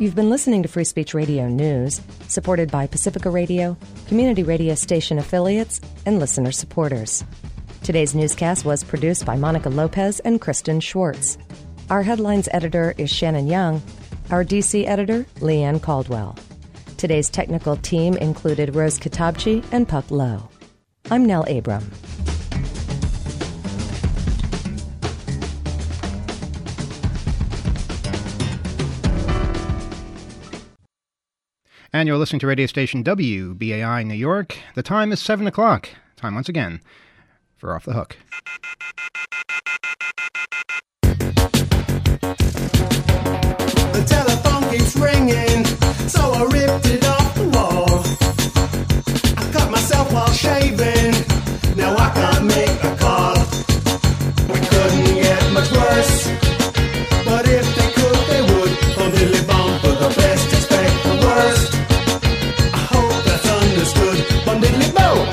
You've been listening to Free Speech Radio News, supported by Pacifica Radio, community radio station affiliates, and listener supporters. Today's newscast was produced by Monica Lopez and Kristen Schwartz. Our headlines editor is Shannon Young. Our DC editor, Leanne Caldwell. Today's technical team included Rose Katabchi and Puck Lowe. I'm Nell Abram. And you're listening to radio station WBAI New York. The time is 7 o'clock. Time once again for Off the Hook. The telephone keeps ringing, so I ripped it off the wall. I cut myself while shaving, now I can't make a call. We couldn't get much worse, but if they could, they would. Bum diddly bum, for the best, expect the worst. I hope that's understood. Bum diddly bum.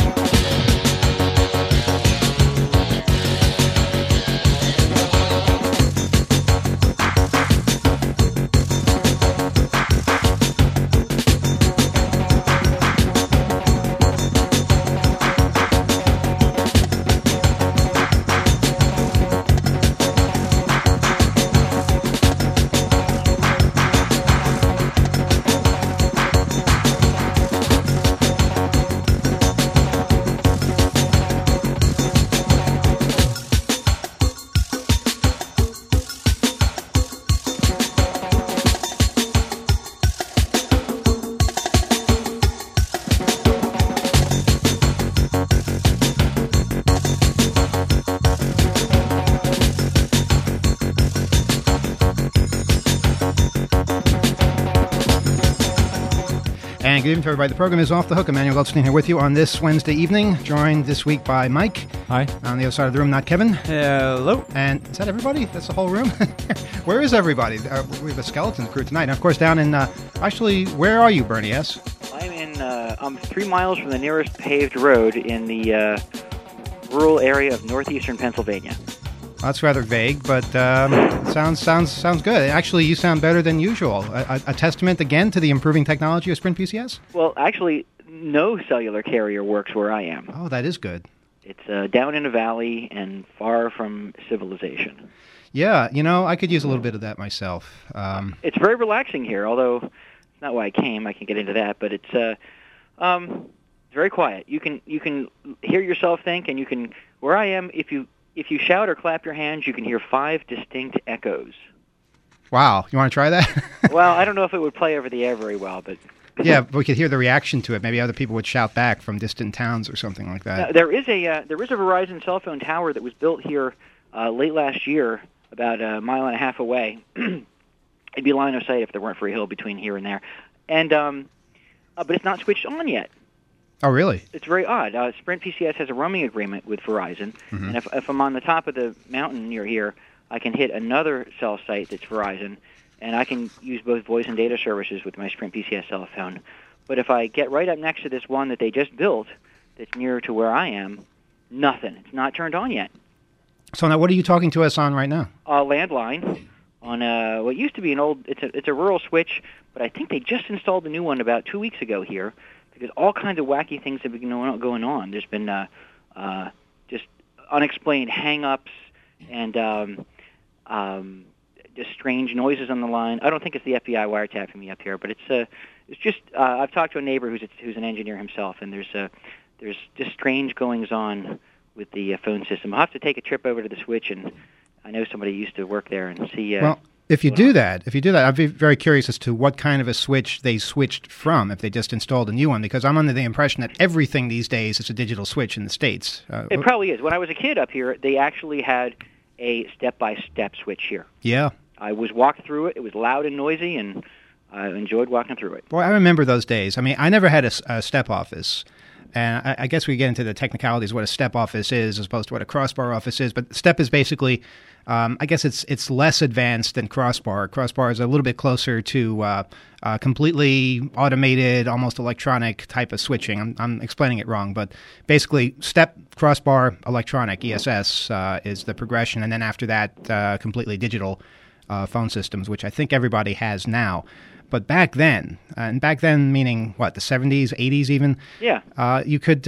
And good evening to everybody. The program is Off the Hook. Emmanuel Goldstein here with you on this Wednesday evening, joined this week by Mike. Hi. On the other side of the room, not Kevin. Hello. And is that everybody? That's the whole room? Where is everybody? We have a skeleton crew tonight. And of course, down in, actually, where are you, Bernie S.? I'm 3 miles from the nearest paved road in the rural area of northeastern Pennsylvania. That's rather vague, but sounds good. Actually, you sound better than usual. A testament, again, to the improving technology of Sprint PCS? Well, actually, no cellular carrier works where I am. Oh, that is good. It's down in a valley and far from civilization. Yeah, I could use a little bit of that myself. It's very relaxing here, although it's not why I came. I can get into that, but it's very quiet. You can hear yourself think, and you can, where I am, if you shout or clap your hands, you can hear 5 distinct echoes. Wow. You want to try that? Well, I don't know if it would play over the air very well, but... Yeah, we could hear the reaction to it. Maybe other people would shout back from distant towns or something like that. Now, there is a Verizon cell phone tower that was built here late last year, about a mile and a half away. It'd be line of sight if there weren't for a hill between here and there. And but it's not switched on yet. Oh, really? It's very odd. Sprint PCS has a roaming agreement with Verizon, and if I'm on the top of the mountain near here, I can hit another cell site that's Verizon, and I can use both voice and data services with my Sprint PCS cell phone. But if I get right up next to this one that they just built that's nearer to where I am, nothing. It's not turned on yet. So now what are you talking to us on right now? A landline on what used to be an old, it's a rural switch, but I think they just installed a new one about 2 weeks ago here. Because all kinds of wacky things have been going on. There's been just unexplained hang-ups and just strange noises on the line. I don't think it's the FBI wiretapping me up here, but it's just I've talked to a neighbor who's an engineer himself, and there's just strange goings-on with the phone system. I'll have to take a trip over to the switch, and I know somebody used to work there and see. Well, if you do that, I'd be very curious as to what kind of a switch they switched from, if they just installed a new one, because I'm under the impression that everything these days is a digital switch in the States. It probably is. When I was a kid up here, they actually had a step-by-step switch here. Yeah. I was walked through it. It was loud and noisy, and I enjoyed walking through it. Boy, I remember those days. I mean, I never had a step office. And I guess we get into the technicalities of what a step office is as opposed to what a crossbar office is. But step is basically, I guess it's less advanced than crossbar. Crossbar is a little bit closer to completely automated, almost electronic type of switching. I'm explaining it wrong, but basically step, crossbar, electronic, ESS is the progression. And then after that, completely digital phone systems, which I think everybody has now. But back then, and back then meaning what, the 70s, 80s even? Yeah. You could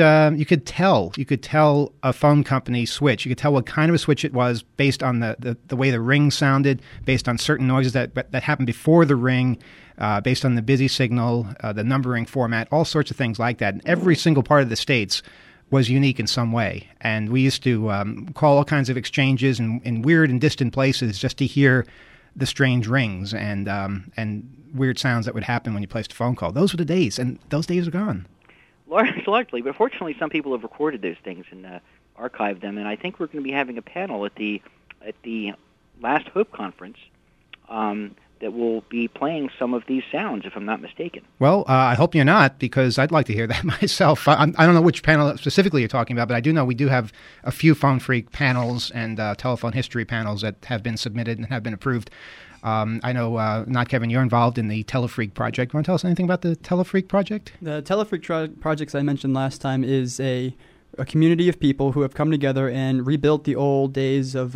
tell a phone company switch. You could tell what kind of a switch it was based on the way the ring sounded, based on certain noises that happened before the ring, based on the busy signal, the numbering format, all sorts of things like that. And every single part of the states was unique in some way. And we used to call all kinds of exchanges in weird and distant places just to hear the strange rings and weird sounds that would happen when you placed a phone call. Those were the days, and those days are gone. Largely, but fortunately, some people have recorded those things and archived them. And I think we're going to be having a panel at the Last Hope conference that will be playing some of these sounds, if I'm not mistaken. Well, I hope you're not, because I'd like to hear that myself. I don't know which panel specifically you're talking about, but I do know we do have a few Phone Freak panels and telephone history panels that have been submitted and have been approved. I know, not Kevin, you're involved in the Telefreak project. Want to tell us anything about the Telefreak project? The Telefreak project I mentioned last time is a community of people who have come together and rebuilt the old days of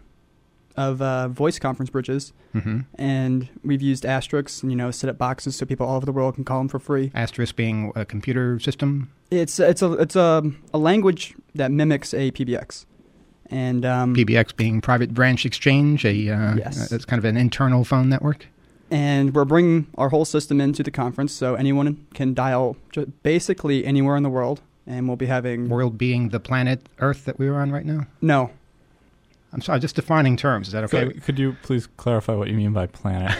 voice conference bridges. Mm-hmm. And we've used Asterix, set up boxes so people all over the world can call them for free. Asterix being a computer system? It's a language that mimics a PBX. And PBX being Private Branch Exchange, yes. It's kind of an internal phone network. And we're bringing our whole system into the conference, so anyone can dial basically anywhere in the world, and we'll be having... World being the planet Earth that we are on right now? No. I'm sorry, just defining terms. Is that okay? Could you please clarify what you mean by planet?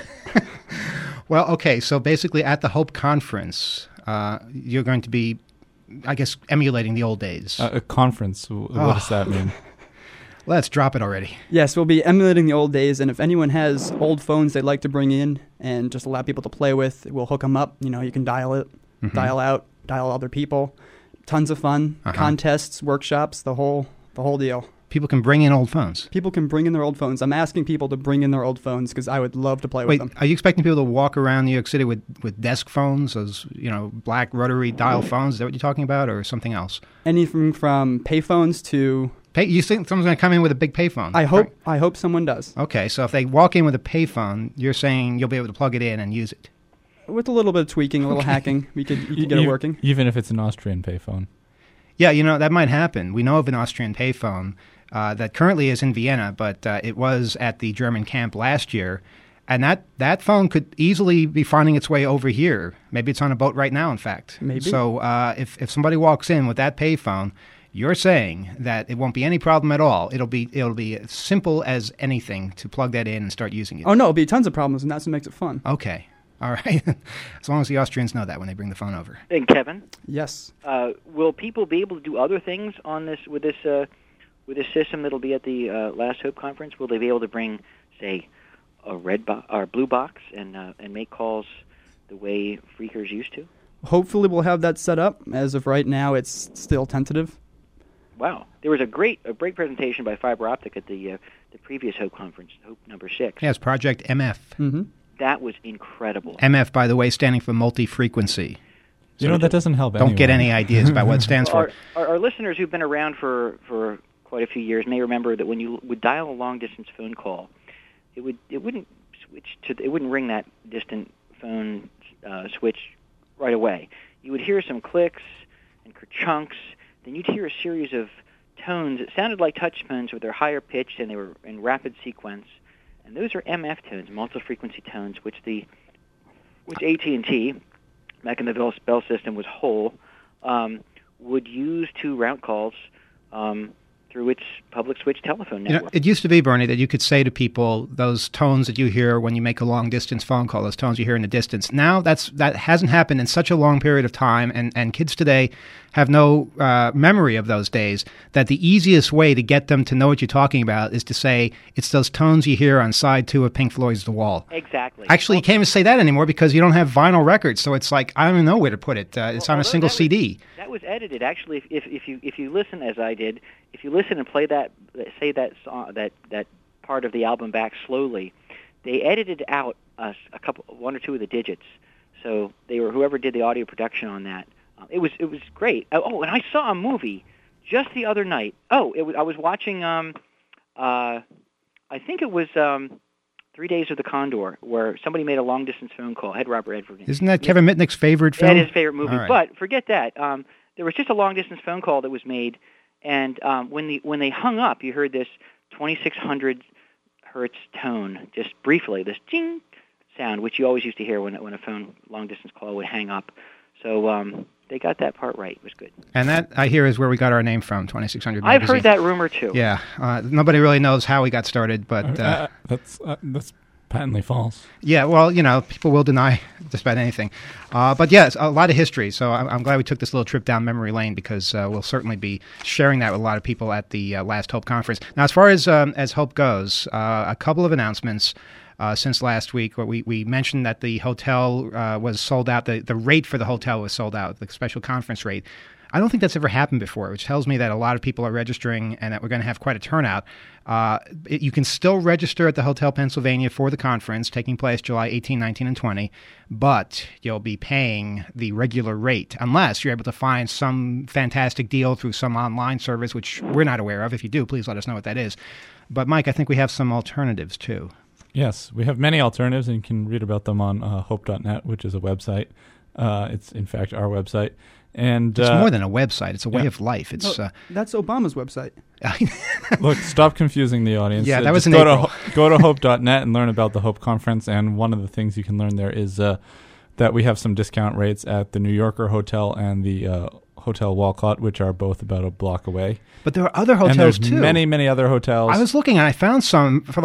Well, okay, so basically at the Hope Conference, you're going to be, I guess, emulating the old days. A conference, what does that mean? Let's drop it already. Yes, we'll be emulating the old days, and if anyone has old phones they'd like to bring in and just allow people to play with, we'll hook them up. You can dial it, dial out, dial other people. Tons of fun, contests, workshops, the whole deal. People can bring in old phones. People can bring in their old phones. I'm asking people to bring in their old phones because I would love to play with them. Are you expecting people to walk around New York City with desk phones, those black rotary dial phones? Is that what you're talking about, or something else? Anything from payphones to... You think someone's going to come in with a big payphone? I hope someone does. Okay, so if they walk in with a payphone, you're saying you'll be able to plug it in and use it? With a little bit of tweaking, a little hacking, you could get it working. Even if it's an Austrian payphone. Yeah, that might happen. We know of an Austrian payphone that currently is in Vienna, but it was at the German camp last year. And that phone could easily be finding its way over here. Maybe it's on a boat right now, in fact. Maybe. So if somebody walks in with that payphone, you're saying that it won't be any problem at all. It'll be as simple as anything to plug that in and start using it. Oh, no, it'll be tons of problems, and that's what makes it fun. Okay. All right. As long as the Austrians know that when they bring the phone over. And Kevin? Yes. Will people be able to do other things on this with this system that'll be at the Last Hope conference? Will they be able to bring, say, a red or blue box and make calls the way Freakers used to? Hopefully we'll have that set up. As of right now, it's still tentative. Wow. There was a great presentation by Fiber Optic at the previous Hope conference, Hope number 6. Yes, Project MF. Mm-hmm. That was incredible. MF, by the way, standing for multi-frequency. So that doesn't help Don't get any ideas about what it stands for. Our listeners who've been around for quite a few years may remember that when you would dial a long-distance phone call, it wouldn't ring that distant phone switch right away. You would hear some clicks and chunks. Then you'd hear a series of tones. It sounded like touch tones, but they're higher pitched and they were in rapid sequence. And those are MF tones, multi-frequency tones, which AT&T, back in the Bell system, was whole, would use to route calls through its public switch telephone network. It used to be, Bernie, that you could say to people those tones that you hear when you make a long-distance phone call, those tones you hear in the distance. Now that hasn't happened in such a long period of time, and kids today have no memory of those days, that the easiest way to get them to know what you're talking about is to say, it's those tones you hear on side 2 of Pink Floyd's The Wall. Exactly. Actually, you can't even say that anymore because you don't have vinyl records, so it's like, I don't even know where to put it. It's on a single CD. That was edited. Actually, if you listen as I did, if you listen and play that song, that part of the album back slowly, they edited out one or two of the digits. So whoever did the audio production on that. It was great. Oh, and I saw a movie just the other night. I was watching. I think it was the 3 Days of the Condor, where somebody made a long-distance phone call. Had Robert Redford. Isn't that Kevin Mitnick's favorite film? That is his favorite movie. Right. But forget that. There was just a long-distance phone call that was made, and when they hung up, you heard this 2,600 hertz tone, just briefly, this ding sound, which you always used to hear when a phone long-distance call would hang up. So they got that part right. It was good. And that, I hear, is where we got our name from, 2600 I've Magazine. heard that rumor, too. Yeah. Nobody really knows how we got started, but... That's patently false. Yeah, well, people will deny just about anything. But yes, a lot of history. So I'm glad we took this little trip down memory lane because we'll certainly be sharing that with a lot of people at the last Hope Conference. Now, as far as Hope goes, a couple of announcements since last week. We mentioned that the hotel was sold out. The rate for the hotel was sold out, the special conference rate. I don't think that's ever happened before, which tells me that a lot of people are registering and that we're going to have quite a turnout. You can still register at the Hotel Pennsylvania for the conference taking place July 18, 19, and 20, but you'll be paying the regular rate unless you're able to find some fantastic deal through some online service, which we're not aware of. If you do, please let us know what that is. But, Mike, I think we have some alternatives, too. Yes, we have many alternatives, and you can read about them on hope.net, which is a website. It's, in fact, our website. And it's more than a website. It's a way of life. It's that's Obama's website. Look, stop confusing the audience. Yeah, that was in April. Go to hope.net and learn about the Hope Conference. And one of the things you can learn there is that we have some discount rates at the New Yorker Hotel and the Hotel Walcott, which are both about a block away. But there are other hotels, and there's too. many, many other hotels. I was looking, and I found some for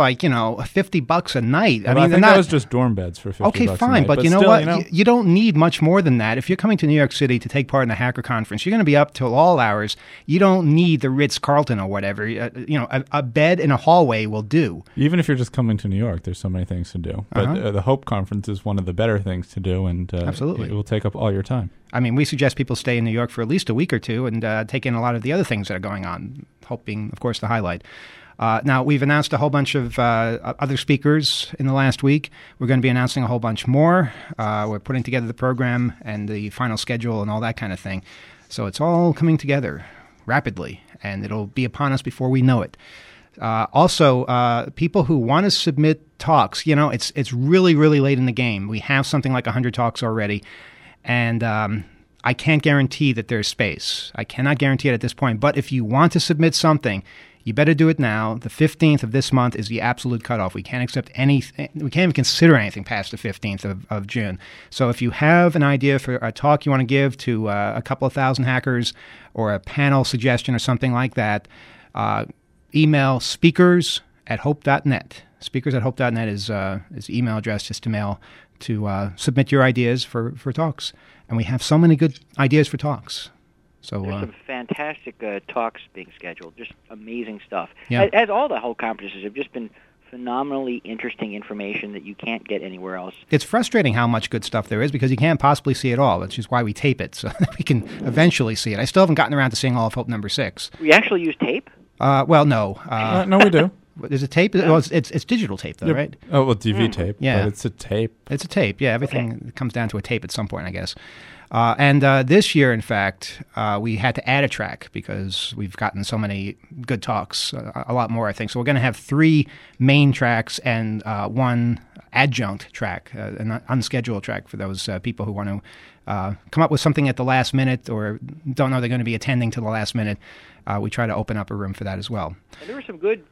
$50 a night. Well, I mean, that was just dorm beds for $50 okay, a fine, night. but you know still, what? You don't need much more than that. If you're coming to New York City to take part in the Hacker Conference, you're going to be up till all hours. You don't need the Ritz-Carlton or whatever. A bed in a hallway will do. Even if you're just coming to New York, there's so many things to do. But the Hope Conference is one of the better things to do, and absolutely, it will take up all your time. I mean, we suggest people stay in New York for at least a week or two and take in a lot of the other things that are going on, Hope being, of course, the highlight. Now, we've announced a whole bunch of other speakers in the last week. We're going to be announcing a whole bunch more. We're putting together the program and the final schedule and all that kind of thing. So it's all coming together rapidly, and it'll be upon us before we know it. Also, people who want to submit talks, it's really, really late in the game. We have something like 100 talks already. And I can't guarantee that there's space. I cannot guarantee it at this point. But if you want to submit something, you better do it now. The 15th of this month is the absolute cutoff. We can't accept anything. We can't even consider anything past the 15th of June. So if you have an idea for a talk you want to give to a couple of thousand hackers or a panel suggestion or something like that, email speakers@hope.net. Speakers@hope.net is email address just to mail to submit your ideas for talks. And we have so many good ideas for talks. So there's some fantastic talks being scheduled, just amazing stuff. Yeah. As all the whole conferences have just been phenomenally interesting information that you can't get anywhere else. It's frustrating how much good stuff there is because you can't possibly see it all, which is why we tape it, so that we can eventually see it. I still haven't gotten around to seeing all of Hope number 6. We actually use tape? Well, no. No, we do. Is it tape? Well, it's digital tape, though, right? Oh, well, DV tape. Yeah. But it's a tape. It's a tape, yeah. Everything comes down to a tape at some point, I guess. And this year, in fact, we had to add a track because we've gotten so many good talks, a lot more, I think. So we're going to have 3 main tracks and 1 adjunct track, an unscheduled track for those people who want to come up with something at the last minute or don't know they're going to be attending to the last minute. We try to open up a room for that as well. And there were some good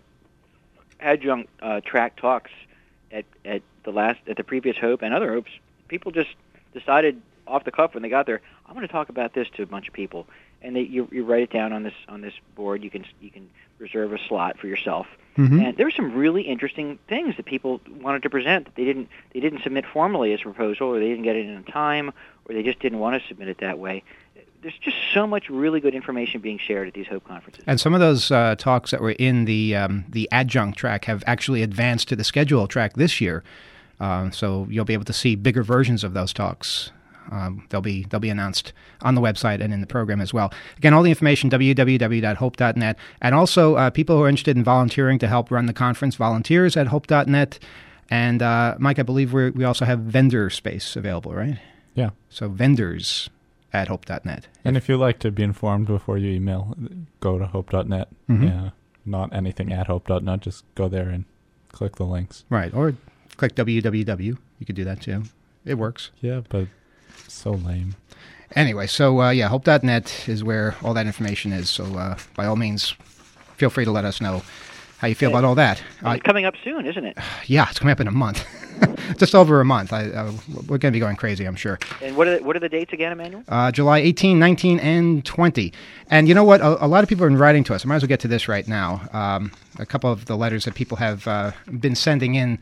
adjunct track talks at the previous Hope and other Hopes. People just decided off the cuff when they got there, I'm going to talk about this to a bunch of people, and you write it down on this board. You can reserve a slot for yourself. Mm-hmm. And there were some really interesting things that people wanted to present that they didn't submit formally as a proposal, or they didn't get it in time, or they just didn't want to submit it that way. There's just so much really good information being shared at these Hope conferences. And some of those talks that were in the adjunct track have actually advanced to the scheduled track this year. So you'll be able to see bigger versions of those talks. They'll be announced on the website and in the program as well. Again, all the information, www.hope.net. And also, people who are interested in volunteering to help run the conference, volunteers at hope.net. And, Mike, I believe we also have vendor space available, right? Yeah. So vendors at hope.net. And if you like to be informed before you email, go to hope.net. Mm-hmm. Yeah, not anything at hope.net. Just go there and click the links. Right, or click www. You could do that too. It works. Yeah, but so lame. Anyway, so yeah, hope.net is where all that information is. So by all means, feel free to let us know how you feel about all that. It's coming up soon, isn't it? Yeah, it's coming up in a month. Just over a month. We're going to be going crazy, I'm sure. And what are the dates again, Emmanuel? July 18, 19, and 20. And you know what? A lot of people have been writing to us. I might as well get to this right now. A couple of the letters that people have been sending in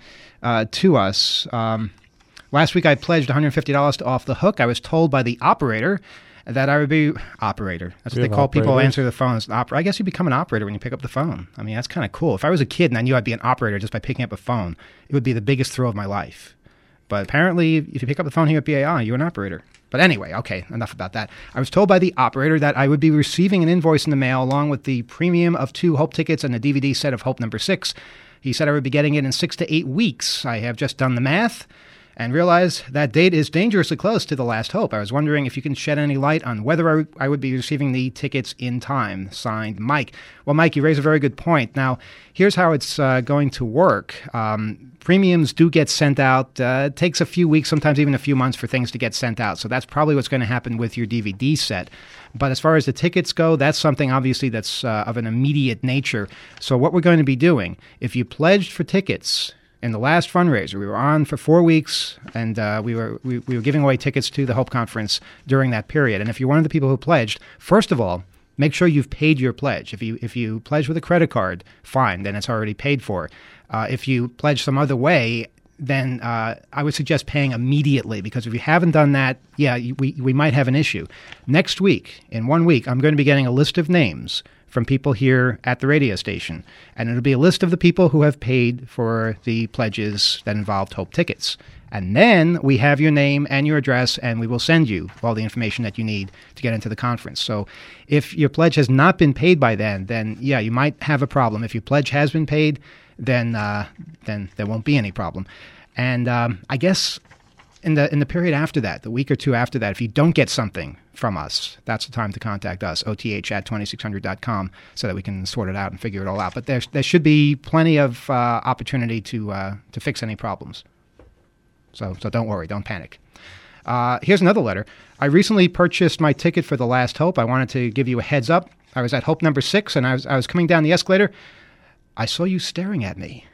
to us. Last week I pledged $150 to Off the Hook. I was told by the operator that I would be operator. That's what they call people who answer the phones. I guess you become an operator when you pick up the phone. I mean, that's kind of cool. If I was a kid and I knew I'd be an operator just by picking up a phone, it would be the biggest thrill of my life. But apparently, if you pick up the phone here at BAI, you're an operator. But anyway, okay, enough about that. I was told by the operator that I would be receiving an invoice in the mail along with the premium of 2 Hope tickets and a DVD set of Hope number 6. He said I would be getting it in 6 to 8 weeks. I have just done the math and realize that date is dangerously close to the last hope. I was wondering if you can shed any light on whether I would be receiving the tickets in time. Signed, Mike. Well, Mike, you raise a very good point. Now, here's how it's going to work. Premiums do get sent out. It takes a few weeks, sometimes even a few months for things to get sent out. So that's probably what's going to happen with your DVD set. But as far as the tickets go, that's something obviously that's of an immediate nature. So what we're going to be doing, if you pledged for tickets in the last fundraiser, we were on for 4 weeks, and we were giving away tickets to the Hope Conference during that period. And if you're one of the people who pledged, first of all, make sure you've paid your pledge. If you pledge with a credit card, fine, then it's already paid for. If you pledge some other way, then I would suggest paying immediately, because if you haven't done that, yeah, we might have an issue. Next week, in 1 week, I'm going to be getting a list of names from people here at the radio station. And it'll be a list of the people who have paid for the pledges that involved Hope tickets. And then we have your name and your address, and we will send you all the information that you need to get into the conference. So if your pledge has not been paid by then yeah, you might have a problem. If your pledge has been paid, then there won't be any problem. And I guess in the period after that, the week or two after that, if you don't get something from us, that's the time to contact us, oth@2600.com, so that we can sort it out and figure it all out. But there should be plenty of opportunity to fix any problems. So don't worry, don't panic. Here's another letter. I recently purchased my ticket for the Last Hope. I wanted to give you a heads up. I was at Hope number 6, and I was coming down the escalator. I saw you staring at me.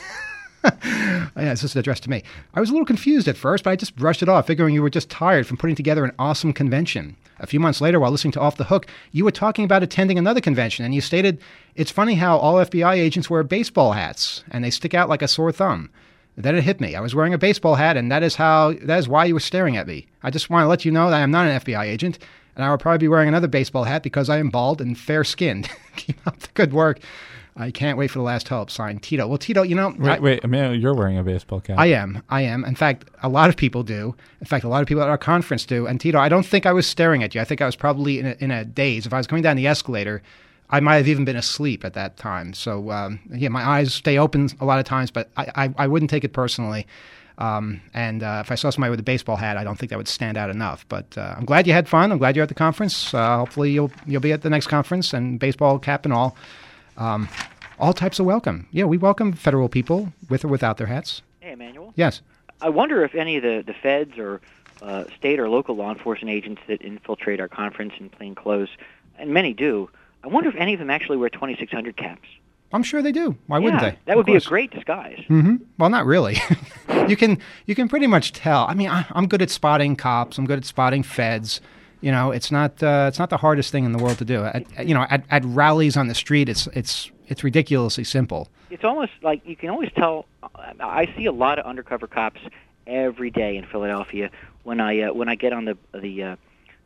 Yeah, this is addressed to me. I was a little confused at first, but I just brushed it off, figuring you were just tired from putting together an awesome convention. A few months later, while listening to Off the Hook, you were talking about attending another convention, and you stated, "It's funny how all FBI agents wear baseball hats, and they stick out like a sore thumb." Then it hit me. I was wearing a baseball hat, and that is why you were staring at me. I just want to let you know that I am not an FBI agent, and I will probably be wearing another baseball hat because I am bald and fair-skinned. Keep up the good work. I can't wait for the Last Hope. Signed, Tito. Well, Tito, you know... Wait, Emmanuel, you're wearing a baseball cap. I am. In fact, a lot of people do. In fact, a lot of people at our conference do. And Tito, I don't think I was staring at you. I think I was probably in a daze. If I was going down the escalator, I might have even been asleep at that time. So, yeah, my eyes stay open a lot of times, but I wouldn't take it personally. And if I saw somebody with a baseball hat, I don't think that would stand out enough. But I'm glad you had fun. I'm glad you're at the conference. Hopefully you'll be at the next conference, and baseball cap and all. All types are welcome. Yeah, we welcome federal people with or without their hats. Hey, Emmanuel. Yes. I wonder if any of the feds or state or local law enforcement agents that infiltrate our conference in plain clothes, and many do, I wonder if any of them actually wear 2600 caps. I'm sure they do. Why wouldn't they? That would be a great disguise. Mm-hmm. Well, not really. You can pretty much tell. I mean, I'm good at spotting cops. I'm good at spotting feds. You know, it's not the hardest thing in the world to do. At rallies on the street, it's ridiculously simple. It's almost like you can always tell. I see a lot of undercover cops every day in Philadelphia when I get on the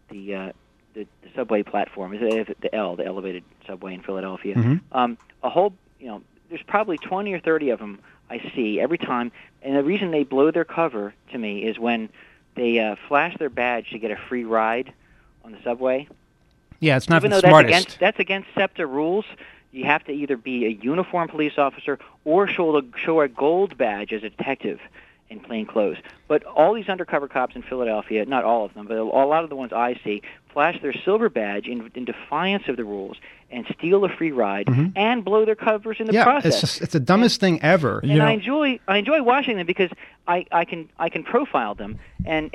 subway platform. Is it the elevated subway in Philadelphia? Mm-hmm. There's probably 20 or 30 of them I see every time. And the reason they blow their cover to me is when they flash their badge to get a free ride on the subway. Yeah, it's not the smartest. That's against SEPTA rules. You have to either be a uniformed police officer or show a gold badge as a detective. in plain clothes. But all these undercover cops in Philadelphia, not all of them, but a lot of the ones I see, flash their silver badge in defiance of the rules and steal a free ride and blow their covers in the process. It's the dumbest thing ever. And I enjoy watching them because I can profile them and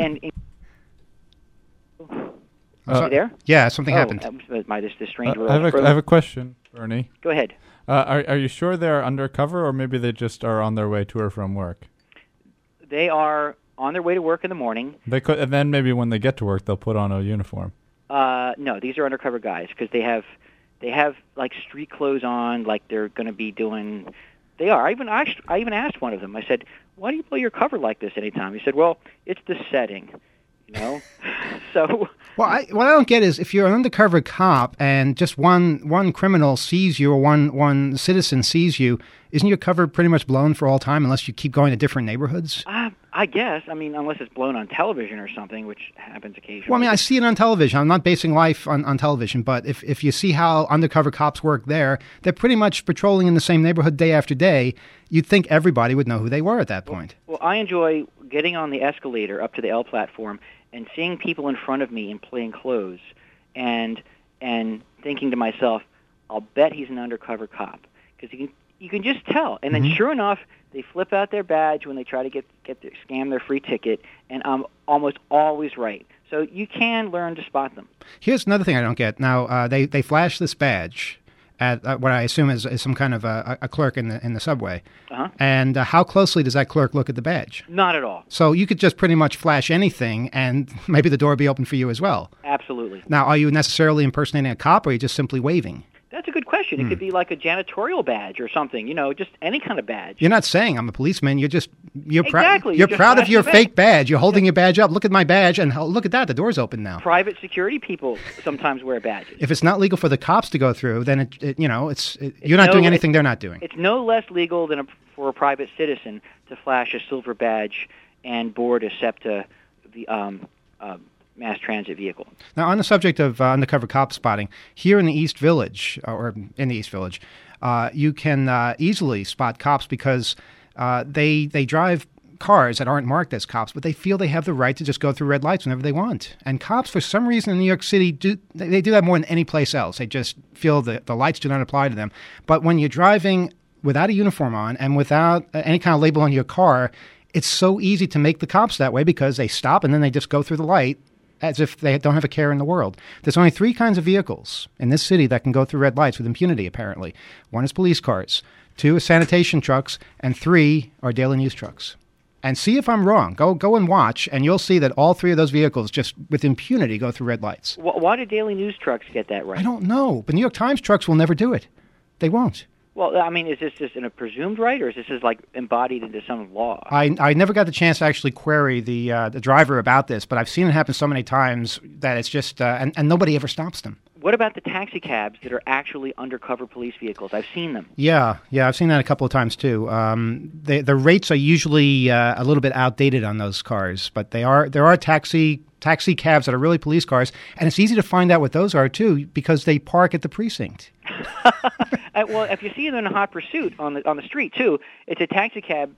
you there? Yeah, something happened. This strange I have a question, Bernie. Go ahead. Are you sure they're undercover, or maybe they just are on their way to or from work? They are on their way to work in the morning. They could, and then maybe when they get to work, they'll put on a uniform. No, these are undercover guys because they have like street clothes on, like they're going to be doing. They are. I even asked one of them. I said, "Why do you blow your cover like this anytime?" He said, "Well, it's the setting." You know, so. Well, what I don't get is if you're an undercover cop and just one criminal sees you or one citizen sees you, isn't your cover pretty much blown for all time unless you keep going to different neighborhoods? I guess. I mean, unless it's blown on television or something, which happens occasionally. Well, I mean, I see it on television. I'm not basing life on television, but if you see how undercover cops work there, they're pretty much patrolling in the same neighborhood day after day. You'd think everybody would know who they were at that point. Well, I enjoy getting on the escalator up to the L platform and seeing people in front of me in plain clothes and thinking to myself, I'll bet he's an undercover cop. Because you can just tell. And then sure enough, they flip out their badge when they try to scam their free ticket, and I'm almost always right. So you can learn to spot them. Here's another thing I don't get. Now, they flash this badge at what I assume is some kind of a clerk in the subway. And how closely does that clerk look at the badge? Not at all. So you could just pretty much flash anything, and maybe the door would be open for you as well. Absolutely. Now, are you necessarily impersonating a cop, or are you just simply waving? That's a good question. It could be like a janitorial badge or something, just any kind of badge. You're not saying I'm a policeman. You're Exactly. You're You proud of just your flash the fake badge. You're holding your badge up. Look at my badge, and look at that. The door's open now. Private security people sometimes wear badges. If it's not legal for the cops to go through, then you're not doing anything they're not doing. It's no less legal than for a private citizen to flash a silver badge and board a SEPTA mass transit vehicle. Now, on the subject of undercover cop spotting, here in the East Village, you can easily spot cops because they drive cars that aren't marked as cops, but they feel they have the right to just go through red lights whenever they want. And cops, for some reason in New York City, do that more than any place else. They just feel that the lights do not apply to them. But when you're driving without a uniform on and without any kind of label on your car, it's so easy to make the cops that way because they stop and then they just go through the light as if they don't have a care in the world. There's only 3 kinds of vehicles in this city that can go through red lights with impunity, apparently. 1 is police cars, 2 is sanitation trucks, and 3 are daily news trucks. And see if I'm wrong. Go and watch, and you'll see that all 3 of those vehicles just with impunity go through red lights. Why do daily news trucks get that right? I don't know, but New York Times trucks will never do it. They won't. Well, I mean, is this just a presumed right, or is this just like embodied into some law? I never got the chance to actually query the driver about this, but I've seen it happen so many times that it's just and nobody ever stops them. What about the taxi cabs that are actually undercover police vehicles? I've seen them. Yeah, I've seen that a couple of times too. The rates are usually a little bit outdated on those cars, but there are taxi cabs that are really police cars, and it's easy to find out what those are too because they park at the precinct. Well, if you see them in a hot pursuit on the street too, it's a taxi cab,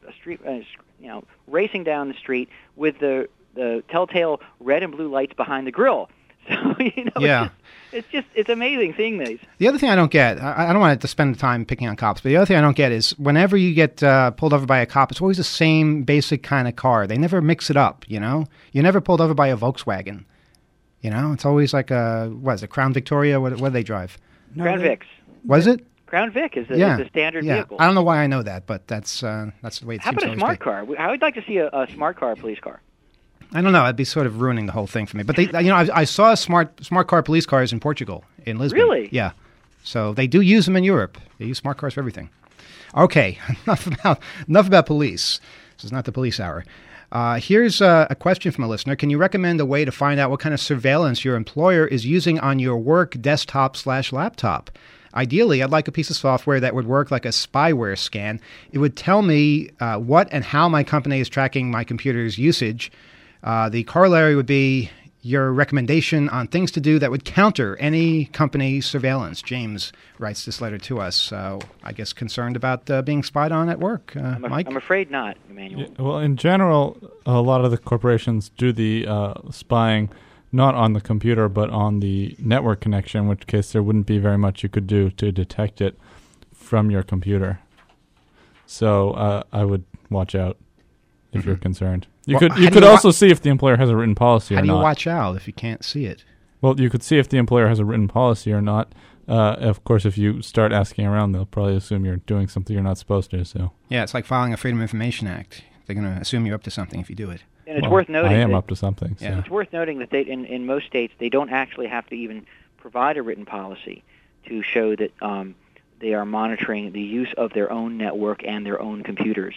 racing down the street with the telltale red and blue lights behind the grill. So yeah. It's amazing seeing these. The other thing I don't get, I don't want to spend the time picking on cops, but the other thing I don't get is whenever you get pulled over by a cop, it's always the same basic kind of car. They never mix it up, You're never pulled over by a Volkswagen. It's always like a Crown Victoria? What do they drive? Crown Vics. Was it? Crown Vic is the standard vehicle. I don't know why I know that, but that's the way it seems to How about a smart car? I would like to see a smart car, police car. I don't know. It'd be sort of ruining the whole thing for me. But I saw smart car police cars in Portugal, in Lisbon. Really? Yeah. So they do use them in Europe. They use smart cars for everything. Okay, enough about police. This is not the police hour. Here's a question from a listener. Can you recommend a way to find out what kind of surveillance your employer is using on your work desktop/laptop? Ideally, I'd like a piece of software that would work like a spyware scan. It would tell me what and how my company is tracking my computer's usage. The corollary would be your recommendation on things to do that would counter any company surveillance. James writes this letter to us. I guess concerned about being spied on at work. Mike? I'm afraid not, Emmanuel. Yeah, well, in general, a lot of the corporations do the spying not on the computer but on the network connection, in which case there wouldn't be very much you could do to detect it from your computer. So I would watch out if you're concerned. You could also see if the employer has a written policy or not. How do you watch out if you can't see it? Well, you could see if the employer has a written policy or not. Of course, if you start asking around, they'll probably assume you're doing something you're not supposed to. So yeah, it's like filing a Freedom of Information Act. They're going to assume you're up to something if you do it. And it's worth noting I am up to something. So. Yeah. It's worth noting that in most states, they don't actually have to even provide a written policy to show that they are monitoring the use of their own network and their own computers.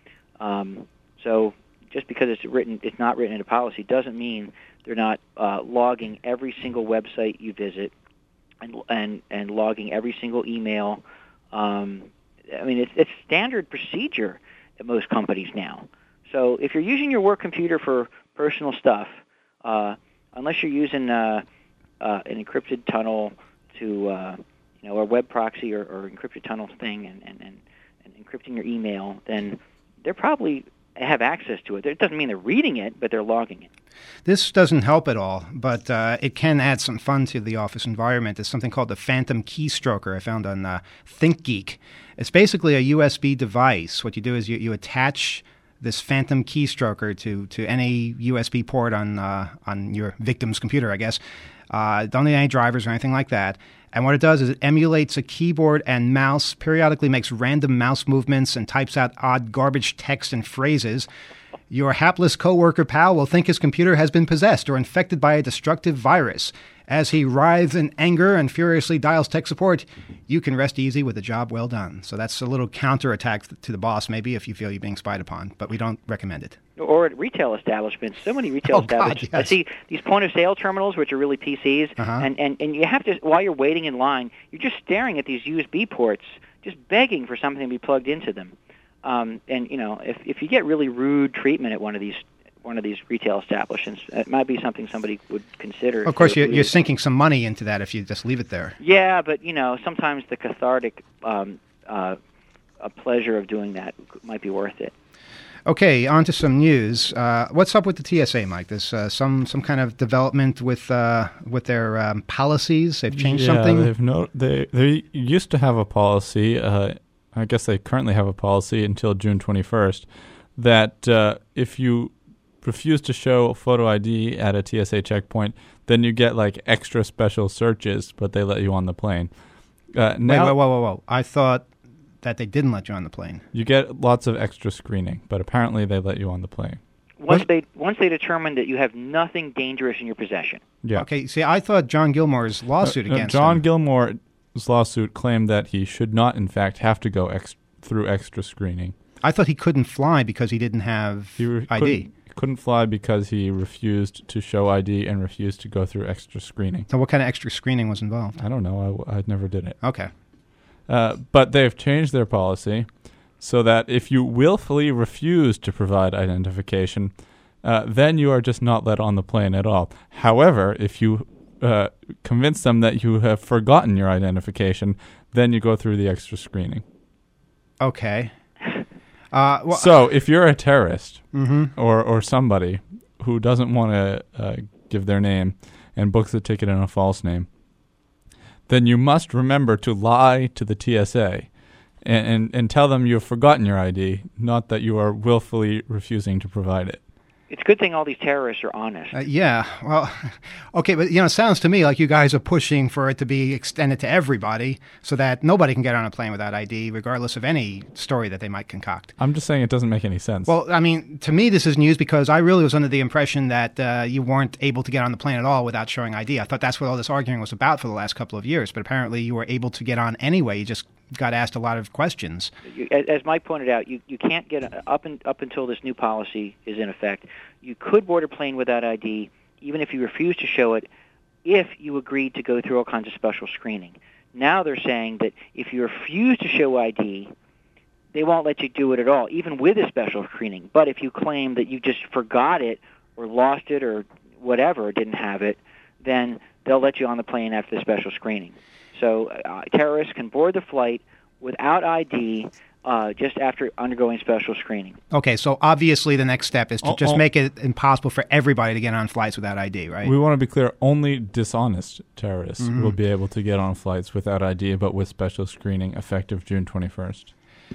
So just because it's not written in a policy doesn't mean they're not logging every single website you visit and logging every single email. I mean, it's standard procedure at most companies now. So if you're using your work computer for personal stuff, unless you're using an encrypted tunnel to a web proxy or encrypted tunnel thing and encrypting your email, then they're probably have access to it. It doesn't mean they're reading it, but they're logging it. This doesn't help at all, but it can add some fun to the office environment. There's something called the Phantom Keystroker I found on ThinkGeek. It's basically a USB device. What you do is you attach this Phantom Keystroker to any USB port on your victim's computer, I guess. Don't need any drivers or anything like that. And what it does is it emulates a keyboard and mouse, periodically makes random mouse movements, and types out odd garbage text and phrases. Your hapless coworker pal will think his computer has been possessed or infected by a destructive virus. As he writhes in anger and furiously dials tech support, you can rest easy with a job well done. So that's a little counterattack to the boss, maybe, if you feel you're being spied upon, but we don't recommend it. Or at retail establishments. So many retail establishments. God, yes. I see these point-of-sale terminals, which are really PCs, and you have to, while you're waiting in line, you're just staring at these USB ports, just begging for something to be plugged into them. And if you get really rude treatment at one of these retail establishments, it might be something somebody would consider. Of course, you're sinking some money into that if you just leave it there. Yeah, but sometimes the cathartic pleasure of doing that might be worth it. Okay, on to some news. What's up with the TSA, Mike? There's some kind of development with their policies. They've changed something. They used to have a policy. I guess they currently have a policy until June 21st that if you refuse to show photo ID at a TSA checkpoint, then you get like extra special searches, but they let you on the plane. Now, whoa. I thought that they didn't let you on the plane. You get lots of extra screening, but apparently they let you on the plane. Once they determine that you have nothing dangerous in your possession. Yeah. Okay, see, I thought John Gilmore's lawsuit against John him. Gilmore's lawsuit claimed that he should not, in fact, have to go through extra screening. I thought he couldn't fly because he didn't have ID. Couldn't fly because he refused to show ID and refused to go through extra screening. So what kind of extra screening was involved? I don't know. I never did it. Okay. But they've changed their policy so that if you willfully refuse to provide identification, then you are just not let on the plane at all. However, if you convince them that you have forgotten your identification, then you go through the extra screening. Okay. So if you're a terrorist or somebody who doesn't want to give their name and books a ticket in a false name, then you must remember to lie to the TSA and tell them you have forgotten your ID, not that you are willfully refusing to provide it. It's a good thing all these terrorists are honest. Yeah, well, okay, but it sounds to me like you guys are pushing for it to be extended to everybody so that nobody can get on a plane without ID, regardless of any story that they might concoct. I'm just saying it doesn't make any sense. Well, I mean, to me, this is news because I really was under the impression that you weren't able to get on the plane at all without showing ID. I thought that's what all this arguing was about for the last couple of years, but apparently you were able to get on anyway. You just got asked a lot of questions. As Mike pointed out, you can't get up until this new policy is in effect. You could board a plane without ID, even if you refuse to show it, if you agreed to go through all kinds of special screening. Now they're saying that if you refuse to show ID, they won't let you do it at all, even with a special screening. But if you claim that you just forgot it or lost it or whatever didn't have it, then they'll let you on the plane after the special screening. So terrorists can board the flight without ID just after undergoing special screening. Okay, so obviously the next step is to just make it impossible for everybody to get on flights without ID, right? We want to be clear, only dishonest terrorists will be able to get on flights without ID, but with special screening effective June 21st.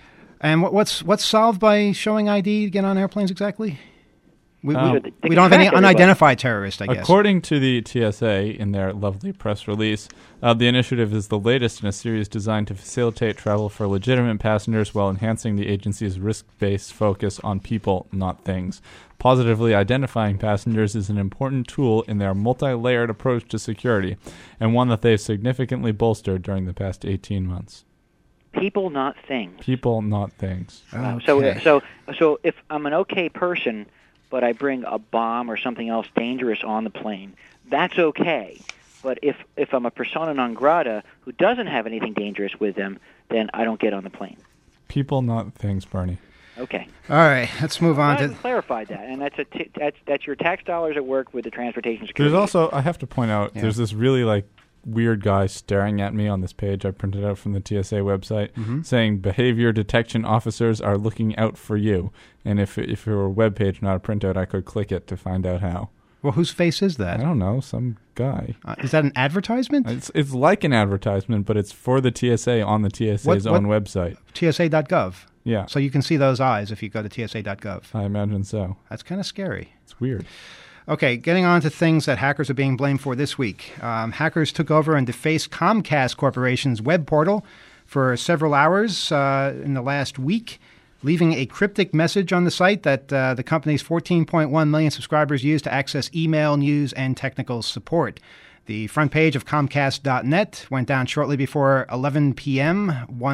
And what's solved by showing ID to get on airplanes exactly? We don't have any everybody. unidentified terrorists, I guess. According to the TSA in their lovely press release, the initiative is the latest in a series designed to facilitate travel for legitimate passengers while enhancing the agency's risk-based focus on people, not things. Positively identifying passengers is an important tool in their multi-layered approach to security, and one that they've significantly bolstered during the past 18 months. People, not things. People, not things. Okay. So if I'm an okay person, but I bring a bomb or something else dangerous on the plane, that's okay. But if I'm a persona non grata who doesn't have anything dangerous with them, then I don't get on the plane. People, not things, Bernie. Okay. All right, let's move on I to... clarified that, and that's your tax dollars at work with the transportation security. There's also, I have to point out, there's this really weird guy staring at me on this page I printed out from the TSA website saying behavior detection officers are looking out for you. And if it were a web page, not a printout, I could click it to find out how. Well, whose face is that? I don't know, some guy. Is that an advertisement? It's like an advertisement, but it's for the TSA on the TSA's own website. TSA.gov. Yeah. So you can see those eyes if you go to TSA.gov. I imagine so. That's kind of scary. It's weird. Okay, getting on to things that hackers are being blamed for this week. Hackers took over and defaced Comcast Corporation's web portal for several hours in the last week, leaving a cryptic message on the site that the company's 14.1 million subscribers use to access email, news, and technical support. The front page of Comcast.net went down shortly before 11 p.m.,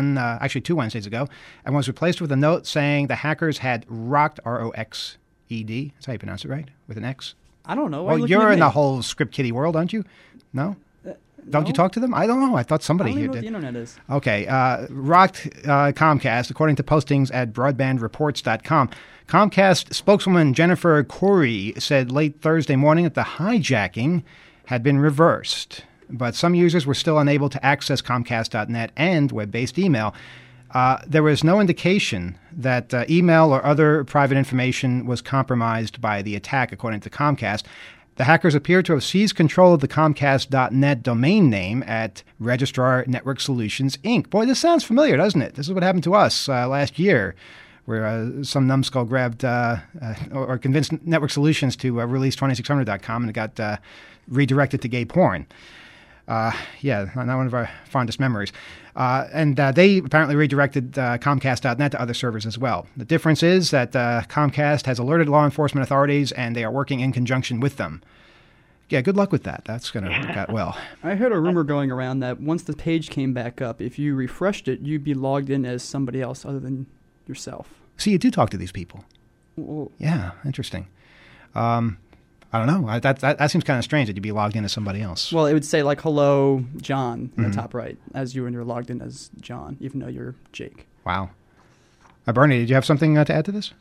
2 Wednesdays ago, and was replaced with a note saying the hackers had rocked, R-O-X-E-D, that's how you pronounce it, right, with an X? I don't know. Well, you're in the whole script kiddie world, aren't you? No? Don't you talk to them? I don't know. I thought somebody here did. I don't know what the internet is. Okay. Rocked Comcast, according to postings at broadbandreports.com. Comcast spokeswoman Jennifer Corey said late Thursday morning that the hijacking had been reversed, but some users were still unable to access Comcast.net and web-based email. There was no indication that email or other private information was compromised by the attack, according to Comcast. The hackers appear to have seized control of the Comcast.net domain name at Registrar Network Solutions, Inc. Boy, this sounds familiar, doesn't it? This is what happened to us last year, where some numbskull grabbed or convinced Network Solutions to release 2600.com, and it got redirected to gay porn. Not one of our fondest memories. And they apparently redirected Comcast.net to other servers as well. The difference is that Comcast has alerted law enforcement authorities, and they are working in conjunction with them. Yeah, good luck with that. That's going to work out well. I heard a rumor going around that once the page came back up, if you refreshed it, you'd be logged in as somebody else other than yourself. See, you do talk to these people. Well, yeah, interesting. I don't know. That seems kind of strange that you'd be logged in as somebody else. Well, it would say, hello, John, in the top right, as you and you're logged in as John, even though you're Jake. Wow. Bernie, did you have something to add to this?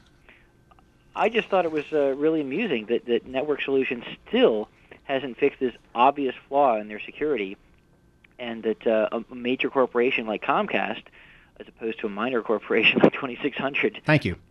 I just thought it was really amusing that Network Solutions still hasn't fixed this obvious flaw in their security, and that a major corporation like Comcast, as opposed to a minor corporation like 2600, thank you,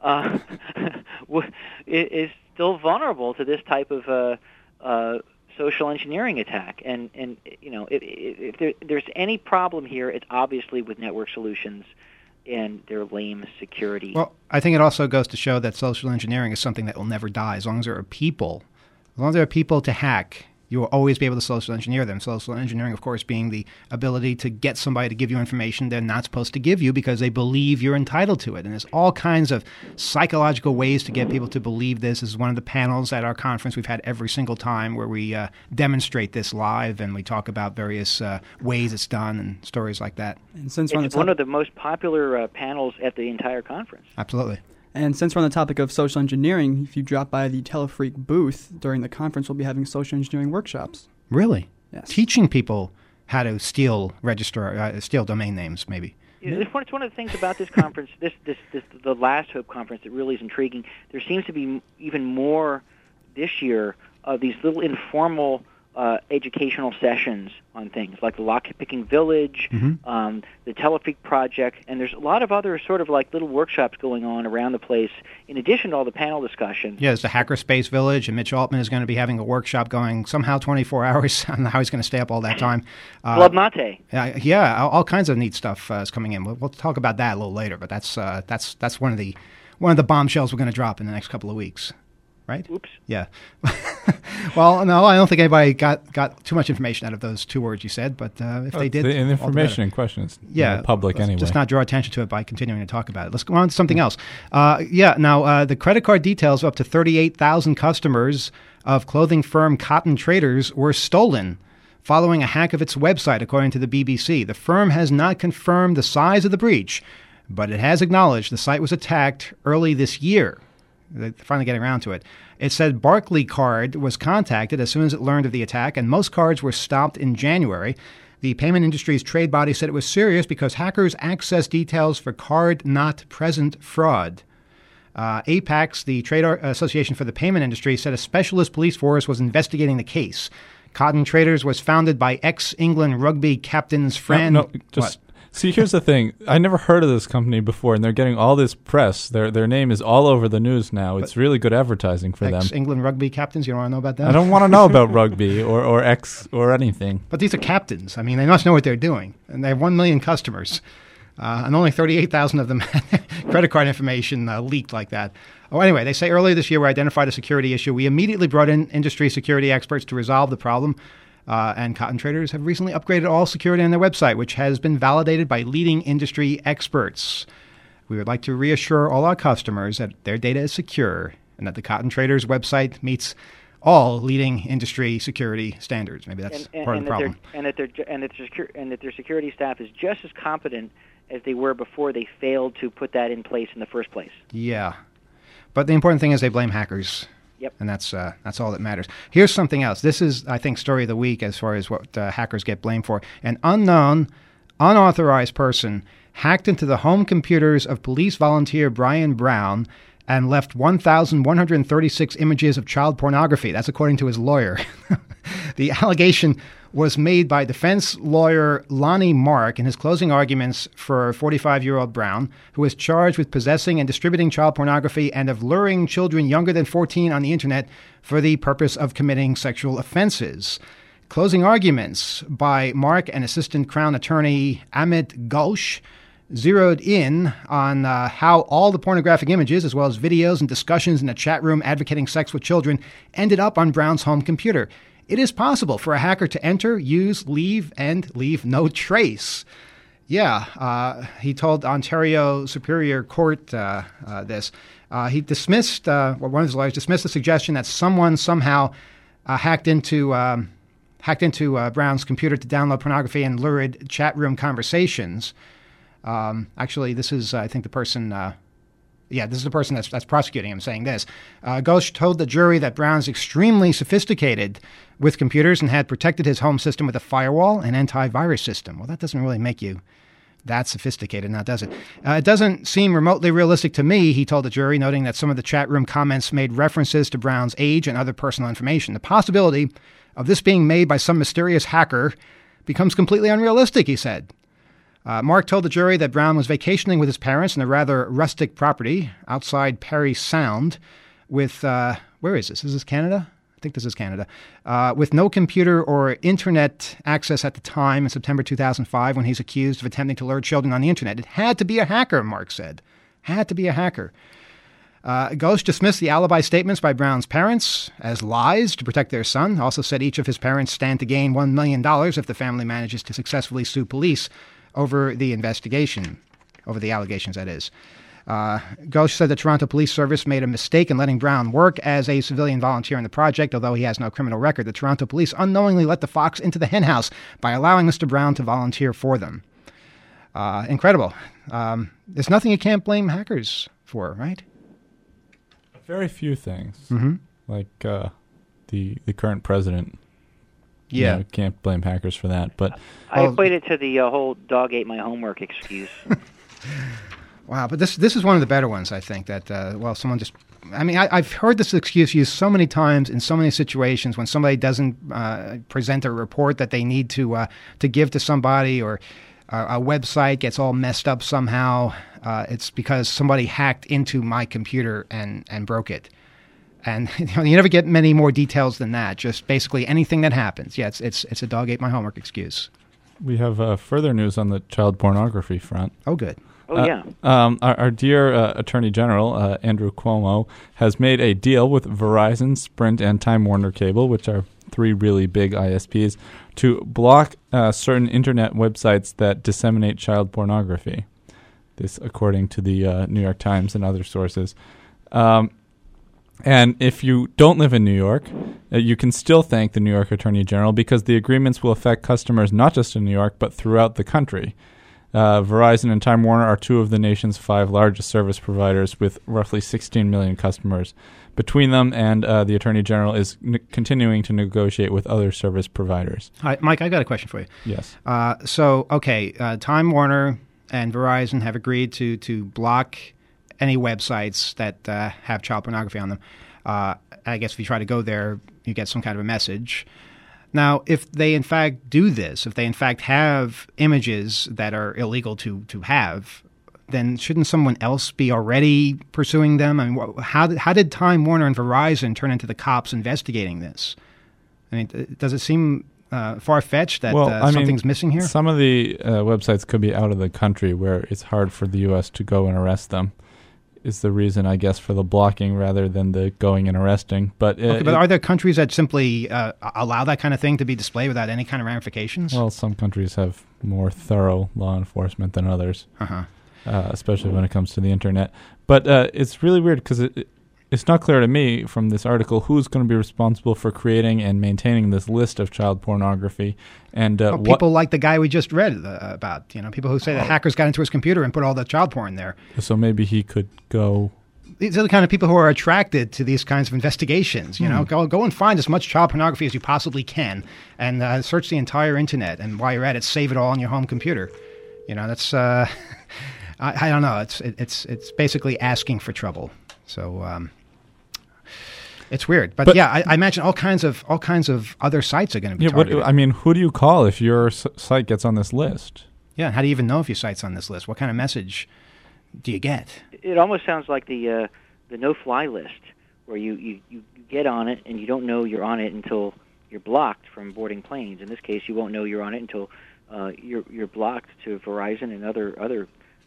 is still vulnerable to this type of social engineering attack. And if there's any problem here, it's obviously with Network Solutions and their lame security. Well, I think it also goes to show that social engineering is something that will never die. As long as there are people to hack, you will always be able to social engineer them. Social engineering, of course, being the ability to get somebody to give you information they're not supposed to give you because they believe you're entitled to it. And there's all kinds of psychological ways to get people to believe this. This is one of the panels at our conference we've had every single time where we demonstrate this live, and we talk about various ways it's done and stories like that. And since it's one of the most popular panels at the entire conference. Absolutely. And since we're on the topic of social engineering, if you drop by the Telefreak booth during the conference, we'll be having social engineering workshops. Really? Yes. Teaching people how to steal domain names, maybe. It's one of the things about this conference, the Last Hope conference, that really is intriguing. There seems to be even more this year these little informal educational sessions on things like the Lock-Picking Village, the Telefreak Project, and there's a lot of other sort of like little workshops going on around the place in addition to all the panel discussions. Yeah, there's the Hackerspace Village, and Mitch Altman is going to be having a workshop going somehow 24 hours. I don't know how he's going to stay up all that time. Club Mate. Yeah, all kinds of neat stuff is coming in. We'll talk about that a little later, but that's one of the bombshells we're going to drop in the next couple of weeks. Right? Oops. Yeah. Well, no, I don't think anybody got too much information out of those two words you said, but if they did... The information in question is public anyway. Just not draw attention to it by continuing to talk about it. Let's go on to something else. Now, the credit card details of up to 38,000 customers of clothing firm Cotton Traders were stolen following a hack of its website, according to the BBC. The firm has not confirmed the size of the breach, but it has acknowledged the site was attacked early this year. They're finally getting around to it. It said Barclaycard was contacted as soon as it learned of the attack, and most cards were stopped in January. The payment industry's trade body said it was serious because hackers accessed details for card-not-present fraud. APACS, the trade association for the payment industry, said a specialist police force was investigating the case. Cotton Traders was founded by ex-England rugby captain's friend. See, here's the thing. I never heard of this company before, and they're getting all this press. Their name is all over the news now. It's really good advertising for them. Ex-England rugby captains, you don't want to know about that? I don't want to know about rugby or anything. But these are captains. I mean, they must know what they're doing. And they have 1 million customers. And only 38,000 of them had credit card information leaked like that. Oh, anyway, they say earlier this year we identified a security issue. We immediately brought in industry security experts to resolve the problem. And Cotton Traders have recently upgraded all security on their website, which has been validated by leading industry experts. We would like to reassure all our customers that their data is secure and that the Cotton Traders website meets all leading industry security standards. Maybe that's part of the problem. And that their security staff is just as competent as they were before they failed to put that in place in the first place. Yeah. But the important thing is they blame hackers. Yep. And that's all that matters. Here's something else. This is, I think, story of the week as far as what hackers get blamed for. An unknown, unauthorized person hacked into the home computers of police volunteer Brian Brown and left 1,136 images of child pornography. That's according to his lawyer. The allegation was made by defense lawyer Lonnie Mark in his closing arguments for 45-year-old Brown, who was charged with possessing and distributing child pornography and of luring children younger than 14 on the internet for the purpose of committing sexual offenses. Closing arguments by Mark and Assistant Crown Attorney Amit Ghosh zeroed in on how all the pornographic images, as well as videos and discussions in a chat room advocating sex with children, ended up on Brown's home computer. It is possible for a hacker to enter, use, leave, and leave no trace. Yeah, he told Ontario Superior Court this. He dismissed, one of his lawyers dismissed the suggestion that someone somehow hacked into Brown's computer to download pornography and lurid chat room conversations. Actually, this is, I think, the person... this is the person that's prosecuting him saying this. Ghosh told the jury that Brown's extremely sophisticated with computers and had protected his home system with a firewall and antivirus system. Well, that doesn't really make you that sophisticated now, does it? It doesn't seem remotely realistic to me, he told the jury, noting that some of the chat room comments made references to Brown's age and other personal information. The possibility of this being made by some mysterious hacker becomes completely unrealistic, he said. Mark told the jury that Brown was vacationing with his parents in a rather rustic property outside Parry Sound with, where is this? Is this Canada? I think this is Canada. With no computer or internet access at the time in September 2005 when he's accused of attempting to lure children on the internet. It had to be a hacker, Mark said. Had to be a hacker. Ghosh dismissed the alibi statements by Brown's parents as lies to protect their son. Also said each of his parents stand to gain $1 million if the family manages to successfully sue police over the investigation, over the allegations, that is. Ghosh said the Toronto Police Service made a mistake in letting Brown work as a civilian volunteer in the project, although he has no criminal record. The Toronto Police unknowingly let the fox into the henhouse by allowing Mr. Brown to volunteer for them. Incredible. There's nothing you can't blame hackers for, right? Very few things. Mm-hmm. Like the current president. Yeah. You know, can't blame hackers for that. But I equate it to the whole dog ate my homework excuse. Wow, but this is one of the better ones, I think, that, someone just I mean, I've heard this excuse used so many times in so many situations when somebody doesn't present a report that they need to give to somebody, or a website gets all messed up somehow. It's because somebody hacked into my computer and broke it. And you never get many more details than that. Just basically anything that happens. Yeah, it's a dog ate my homework excuse. We have further news on the child pornography front. Oh, good. Oh, yeah. Our dear Attorney General, Andrew Cuomo, has made a deal with Verizon, Sprint, and Time Warner Cable, which are three really big ISPs, to block certain internet websites that disseminate child pornography. This, according to the New York Times and other sources. And if you don't live in New York, you can still thank the New York Attorney General, because the agreements will affect customers not just in New York, but throughout the country. Verizon and Time Warner are two of the nation's 5 largest service providers, with roughly 16 million customers between them, and the Attorney General is continuing to negotiate with other service providers. Hi, Mike, I got a question for you. Yes. Time Warner and Verizon have agreed to block any websites that have child pornography on them. I guess if you try to go there, you get some kind of a message. Now, if they in fact do this, if they in fact have images that are illegal to have, then shouldn't someone else be already pursuing them? I mean, how did Time Warner and Verizon turn into the cops investigating this? I mean, does it seem far-fetched that something's missing here? Some of the websites could be out of the country where it's hard for the U.S. to go and arrest them. Is the reason, I guess, for the blocking rather than the going and arresting. But are there countries that simply allow that kind of thing to be displayed without any kind of ramifications? Well, some countries have more thorough law enforcement than others, especially when it comes to the internet. But it's really weird because it's not clear to me from this article who's going to be responsible for creating and maintaining this list of child pornography. And people like the guy we just read about, people who say that hackers got into his computer and put all the child porn there. So maybe he could go. These are the kind of people who are attracted to these kinds of investigations. Go and find as much child pornography as you possibly can, and search the entire internet. And while you're at it, save it all on your home computer. That's I don't know. It's basically asking for trouble. So. It's weird, but yeah, I imagine all kinds of other sites are going to be targeted. Who do you call if your site gets on this list? Yeah, how do you even know if your site's on this list? What kind of message do you get? It almost sounds like the no-fly list, where you get on it and you don't know you're on it until you're blocked from boarding planes. In this case, you won't know you're on it until you're blocked to Verizon and other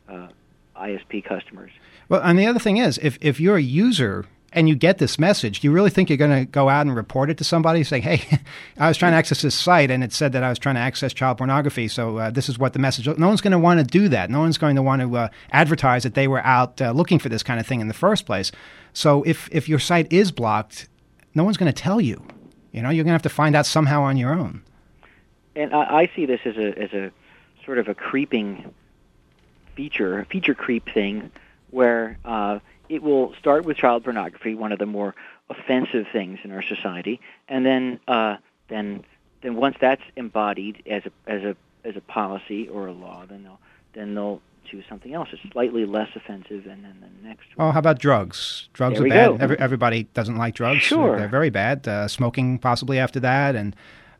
ISP customers. Well, and the other thing is, if you're a user and you get this message, do you really think you're going to go out and report it to somebody saying, hey, I was trying to access this site and it said that I was trying to access child pornography, so this is what the message is? No one's going to want to do that. No one's going to want to advertise that they were out looking for this kind of thing in the first place. So if your site is blocked, no one's going to tell you. You're going to have to find out somehow on your own. And I see this as a sort of a creeping feature creep thing, where it will start with child pornography, one of the more offensive things in our society, and then once that's embodied as a policy or a law, then they'll choose something else. It's slightly less offensive, and then the next one. Oh, how about drugs? Drugs are bad. Everybody doesn't like drugs. Sure, they're very bad. Smoking possibly after that, and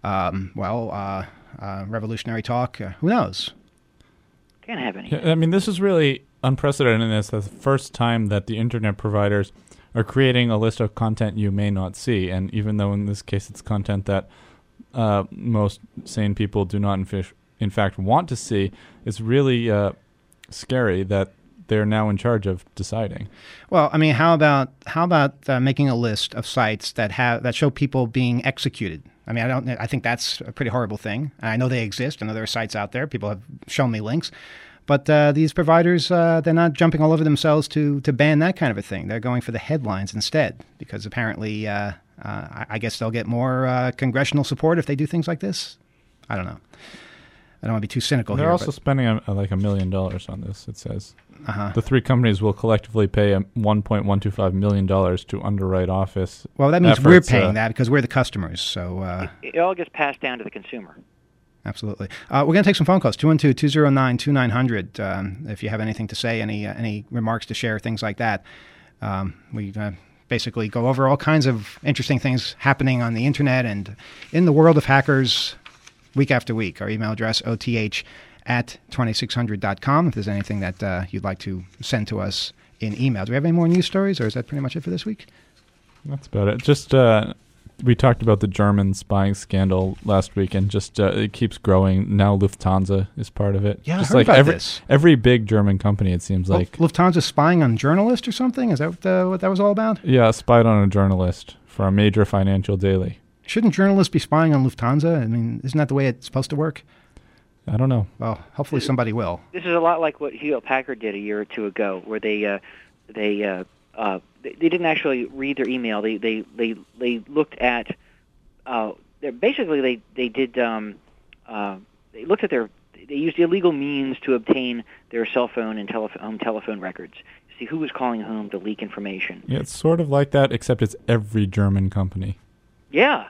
revolutionary talk. Who knows? Can't have any. I mean, this is really unprecedented. It's the first time that the internet providers are creating a list of content you may not see. And even though in this case it's content that most sane people do not in fact want to see, it's really scary that they're now in charge of deciding. Well, I mean, how about making a list of sites that show people being executed? I mean, I think that's a pretty horrible thing. I know they exist. I know there are sites out there. People have shown me links. But these providers, they're not jumping all over themselves to ban that kind of a thing. They're going for the headlines instead, because apparently, I guess they'll get more congressional support if they do things like this. I don't know. I don't want to be too cynical They're here. also spending like $1 million on this, it says. The three companies will collectively pay $1.125 million to underwrite Office. Well, that means we're paying that because we're the customers. So it all gets passed down to the consumer. Absolutely. We're going to take some phone calls, 212-209-2900. If you have anything to say, any remarks to share, things like that. We basically go over all kinds of interesting things happening on the internet and in the world of hackers week after week. Our email address, oth@2600.com, if there's anything that you'd like to send to us in email. Do we have any more news stories, or is that pretty much it for this week? That's about it. Just we talked about the German spying scandal last week, and just it keeps growing. Now Lufthansa is part of it. Yeah, just I heard like about this. Every big German company, it seems like. Lufthansa spying on journalists or something? Is that what that was all about? Yeah, spied on a journalist for a major financial daily. Shouldn't journalists be spying on Lufthansa? I mean, isn't that the way it's supposed to work? I don't know. Well, hopefully somebody will. This is a lot like what Hewlett-Packard did a year or two ago, where they didn't actually read their email. They looked at basically they looked at they used illegal means to obtain their cell phone and home telephone records. See who was calling whom to leak information. Yeah, it's sort of like that, except it's every German company. Yeah,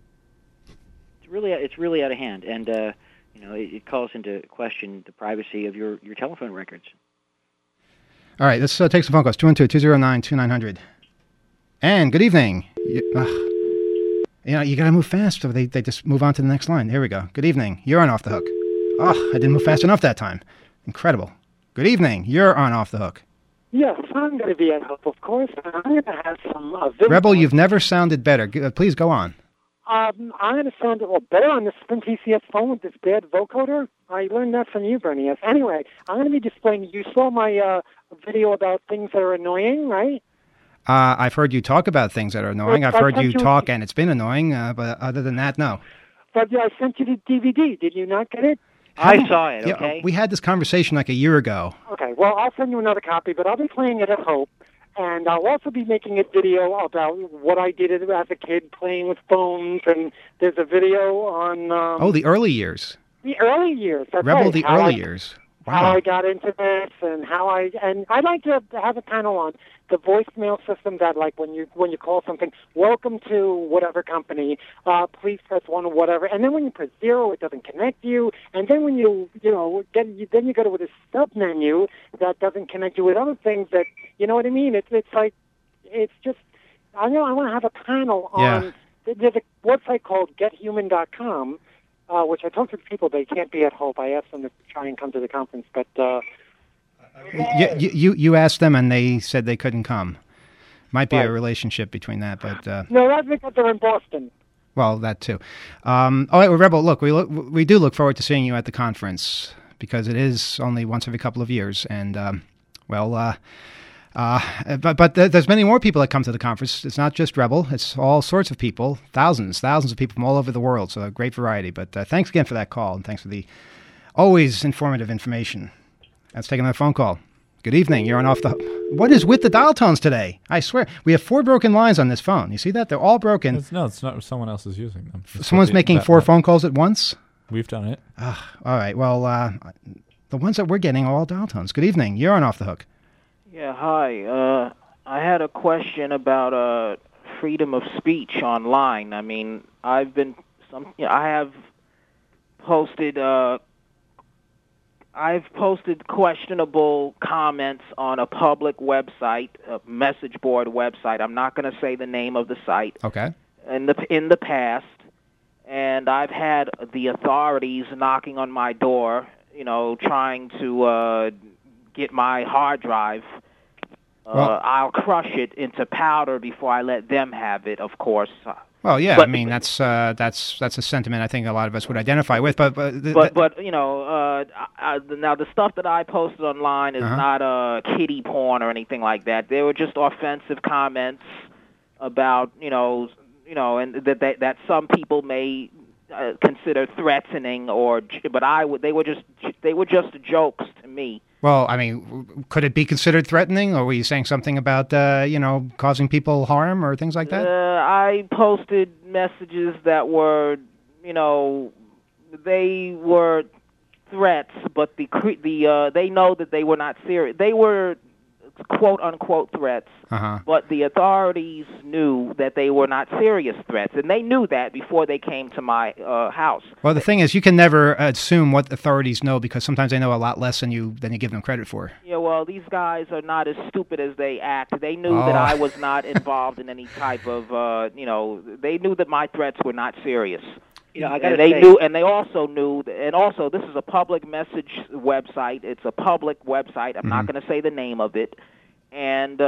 it's really out of hand, and it calls into question the privacy of your telephone records. All right, let's take some phone calls. 212-209-2900. And good evening. You got to move fast, so they just move on to the next line. Here we go. Good evening. You're on Off the Hook. Oh, I didn't move fast enough that time. Incredible. Good evening. You're on Off the Hook. Yes, I'm going to be at Hope, of course, and I'm going to have some video. Rebel, you've never sounded better. Please go on. I'm going to sound a little better on the Sprint PCS phone with this bad vocoder. I learned that from you, Bernie. Yes. Anyway, I'm going to be displaying. You saw my video about things that are annoying, right? I've heard you talk about things that are annoying. Well, I've heard you talk, and it's been annoying. But other than that, no. But I sent you the DVD. Did you not get it? I saw it, okay? Yeah, we had this conversation like a year ago. Okay, well, I'll send you another copy, but I'll be playing it at Hope. And I'll also be making a video about what I did as a kid playing with phones. And there's a video on... the early years. The early years. That's Rebel, right. the early years. Wow. How I got into this and and I'd like to have a panel on the voicemail system that, like, when you call something, welcome to whatever company, please press 1 or whatever, and then when you press 0, it doesn't connect you, and then when you go to this sub menu that doesn't connect you with other things that, you know what I mean? It's just, I want to have a panel on, there's a website called gethuman.com, which I talked to people, they can't be at Hope. I asked them to try and come to the conference, but... You asked them, and they said they couldn't come. Might be a relationship between that, but... No, that's because they're in Boston. Well, that too. All right, well, Rebel, look, we do look forward to seeing you at the conference, because it is only once every couple of years, and, but there's many more people that come to the conference. It's not just Rebel. It's all sorts of people, thousands of people from all over the world, so a great variety. But thanks again for that call, and thanks for the always informative information. Let's take another phone call. Good evening. You're on Off the Hook. What is with the dial tones today? I swear. We have 4 broken lines on this phone. You see that? They're all broken. It's not. Someone else is using them. Someone's making 4 phone calls at once? We've done it. All right. Well, the ones that we're getting are all dial tones. Good evening. You're on Off the Hook. Yeah, hi. I had a question about freedom of speech online. I mean, I have posted questionable comments on a public website, a message board website. I'm not going to say the name of the site. Okay. In the past, and I've had the authorities knocking on my door, trying to get my hard drive. I'll crush it into powder before I let them have it, of course. Well, yeah, I mean that's a sentiment I think a lot of us would identify with. But now the stuff that I posted online is not kiddie porn or anything like that. They were just offensive comments about and that some people may consider threatening, they were just jokes to me. Well, I mean, could it be considered threatening, or were you saying something about, causing people harm or things like that? I posted messages that were, they were threats, but they know that they were not serious. They were quote-unquote threats, but the authorities knew that they were not serious threats, and they knew that before they came to my house. Well, the thing is, you can never assume what authorities know because sometimes they know a lot less than you give them credit for. Yeah, well, these guys are not as stupid as they act. They knew that I was not involved in any type of, they knew that my threats were not serious. I got to they say, knew, and they also knew, and also this is a public message website. It's a public website. I'm not going to say the name of it, and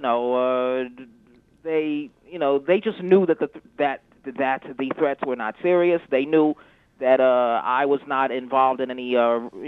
they just knew that the threats were not serious. They knew that I was not involved in any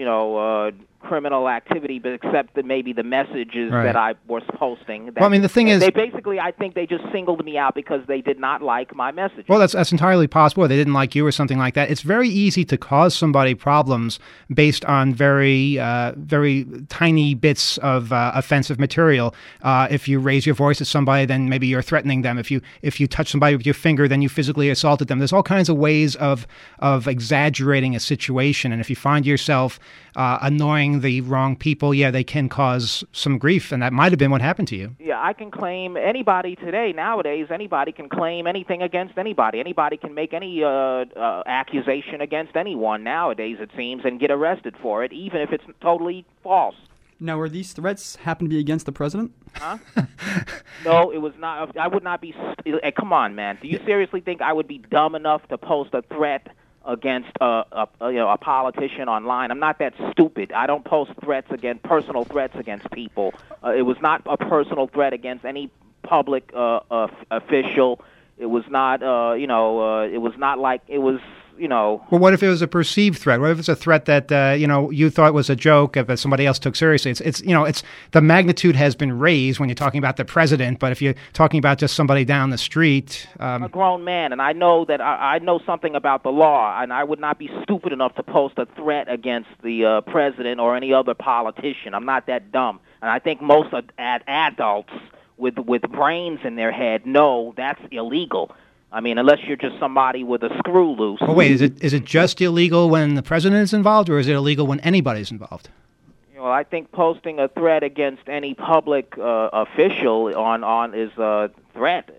criminal activity, but except that maybe the messages that I was posting. Well, I mean, the thing is, they basically, I think they just singled me out because they did not like my message. Well, that's entirely possible. They didn't like you or something like that. It's very easy to cause somebody problems based on very tiny bits of offensive material. If you raise your voice at somebody, then maybe you're threatening them. If you touch somebody with your finger, then you physically assaulted them. There's all kinds of ways of exaggerating a situation, and if you find yourself annoying the wrong people, they can cause some grief, and that might have been what happened to you. Yeah, I can claim anybody today, nowadays, anybody can claim anything against anybody. Anybody can make any accusation against anyone nowadays, it seems, and get arrested for it, even if it's totally false. Now, were these threats happen to be against the president? Huh? No, it was not. I would not be. Come on, man. Do you seriously think I would be dumb enough to post a threat against a politician online? I'm not that stupid. I don't post personal threats against people. It was not a personal threat against any public official. It was not. It was not like it was. Well, what if it was a perceived threat? What if it's a threat that you thought was a joke, but somebody else took seriously? It's the magnitude has been raised when you're talking about the president, but if you're talking about just somebody down the street, I'm a grown man, and I know that I know something about the law, and I would not be stupid enough to post a threat against the president or any other politician. I'm not that dumb, and I think most adults with brains in their head know that's illegal. I mean, unless you're just somebody with a screw loose. Well, wait, is it just illegal when the president is involved, or is it illegal when anybody's involved? Well, I think posting a threat against any public official on is a threat.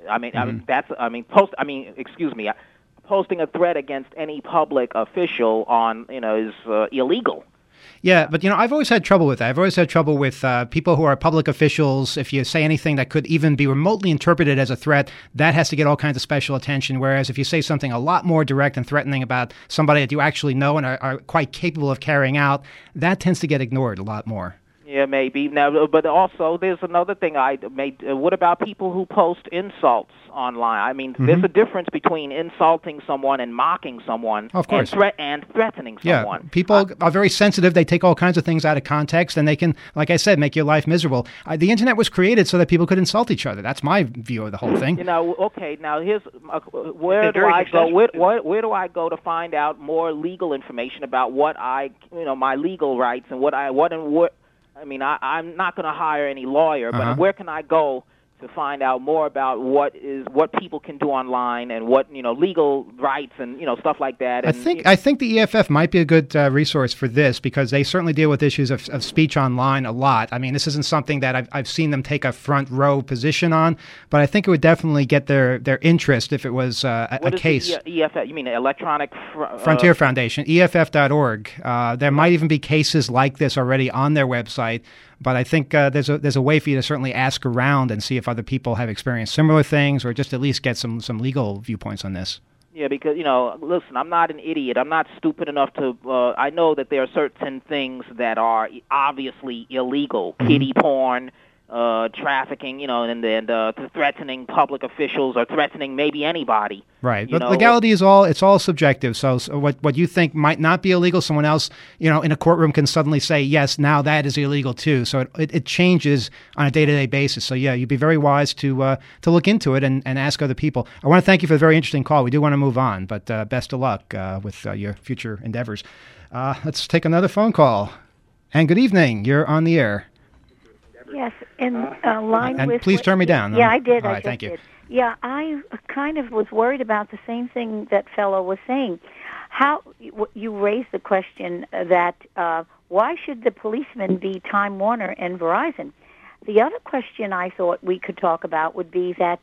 Posting a threat against any public official on is illegal. Yeah, but I've always had trouble with that. I've always had trouble with people who are public officials. If you say anything that could even be remotely interpreted as a threat, that has to get all kinds of special attention. Whereas if you say something a lot more direct and threatening about somebody that you actually know and are quite capable of carrying out, that tends to get ignored a lot more. Yeah, maybe. Now, but also there's another thing I made. What about people who post insults online? I mean, there's a difference between insulting someone and mocking someone, of course, and threatening someone. Yeah, people are very sensitive. They take all kinds of things out of context, and they can, like I said, make your life miserable. The internet was created so that people could insult each other. That's my view of the whole thing. Okay. Now, here's where do I go? Where do I go to find out more legal information about what my legal rights and what. I mean, I'm not going to hire any lawyer, but where can I go to find out more about what people can do online and what legal rights and stuff like that? And, I think the EFF might be a good resource for this because they certainly deal with issues of speech online a lot. I mean, this isn't something that I've seen them take a front row position on, but I think it would definitely get their interest if it was a case. What is EFF? You mean Electronic Frontier Foundation, EFF.org. There might even be cases like this already on their website. But I think there's a way for you to certainly ask around and see if other people have experienced similar things, or just at least get some legal viewpoints on this. Yeah, because listen, I'm not an idiot. I'm not stupid enough to. I know that there are certain things that are obviously illegal, kiddie porn, trafficking, and threatening public officials or threatening maybe anybody. Right, but legality is all subjective. So what you think might not be illegal, someone else, in a courtroom can suddenly say, yes, now that is illegal too. So it changes on a day-to-day basis. So yeah, you'd be very wise to look into it and ask other people. I want to thank you for the very interesting call. We do want to move on, but best of luck with your future endeavors. Let's take another phone call. And good evening. You're on the air. Yes, in line and with... please turn me down. Yeah, I did. All right, thank you. Did. Yeah, I kind of was worried about the same thing that fellow was saying. How you raised the question that why should the policemen be Time Warner and Verizon? The other question I thought we could talk about would be that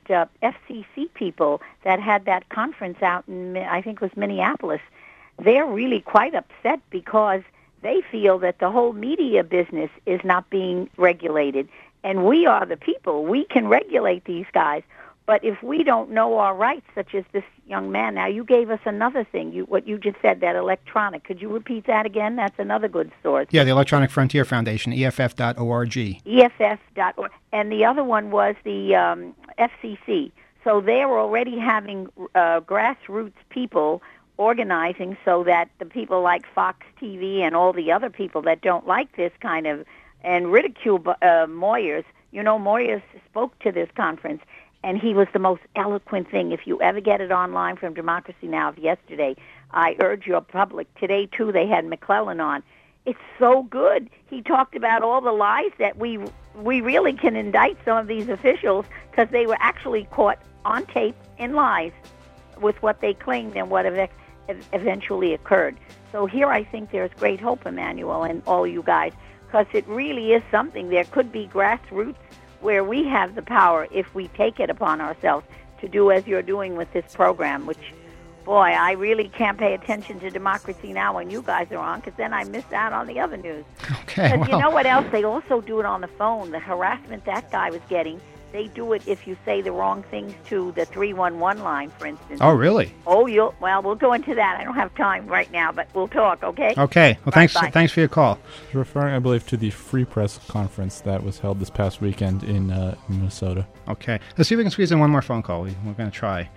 FCC people that had that conference out in, I think it was Minneapolis, they're really quite upset because they feel that the whole media business is not being regulated. And we are the people. We can regulate these guys. But if we don't know our rights, such as this young man, now you gave us another thing, what you just said, that electronic. Could you repeat that again? That's another good source. Yeah, the Electronic Frontier Foundation, EFF.org. EFF.org. And the other one was the FCC. So they're already having grassroots people organizing so that the people like Fox TV and all the other people that don't like this kind of, and ridicule Moyers. You know, Moyers spoke to this conference, and he was the most eloquent thing. If you ever get it online from Democracy Now! Of yesterday, I urge your public. Today, too, they had McClellan on. It's so good. He talked about all the lies that we really can indict some of these officials because they were actually caught on tape in lies with what they claimed and what eventually occurred. So here I think there's great hope, Emmanuel, and all you guys, because it really is something. There could be grassroots where we have the power if we take it upon ourselves to do as you're doing with this program, which, boy, I really can't pay attention to Democracy Now! When you guys are on, because then I miss out on the other news. Okay, Because you know what else? They also do it on the phone. The harassment that guy was getting, they do it if you say the wrong things to the 311 line, for instance. Oh, really? Oh, well, we'll go into that. I don't have time right now, but we'll talk, okay? Okay. Well, thanks for your call. You're referring, I believe, to the Free Press conference that was held this past weekend in Minnesota. Okay. Let's see if we can squeeze in one more phone call. We're going to try.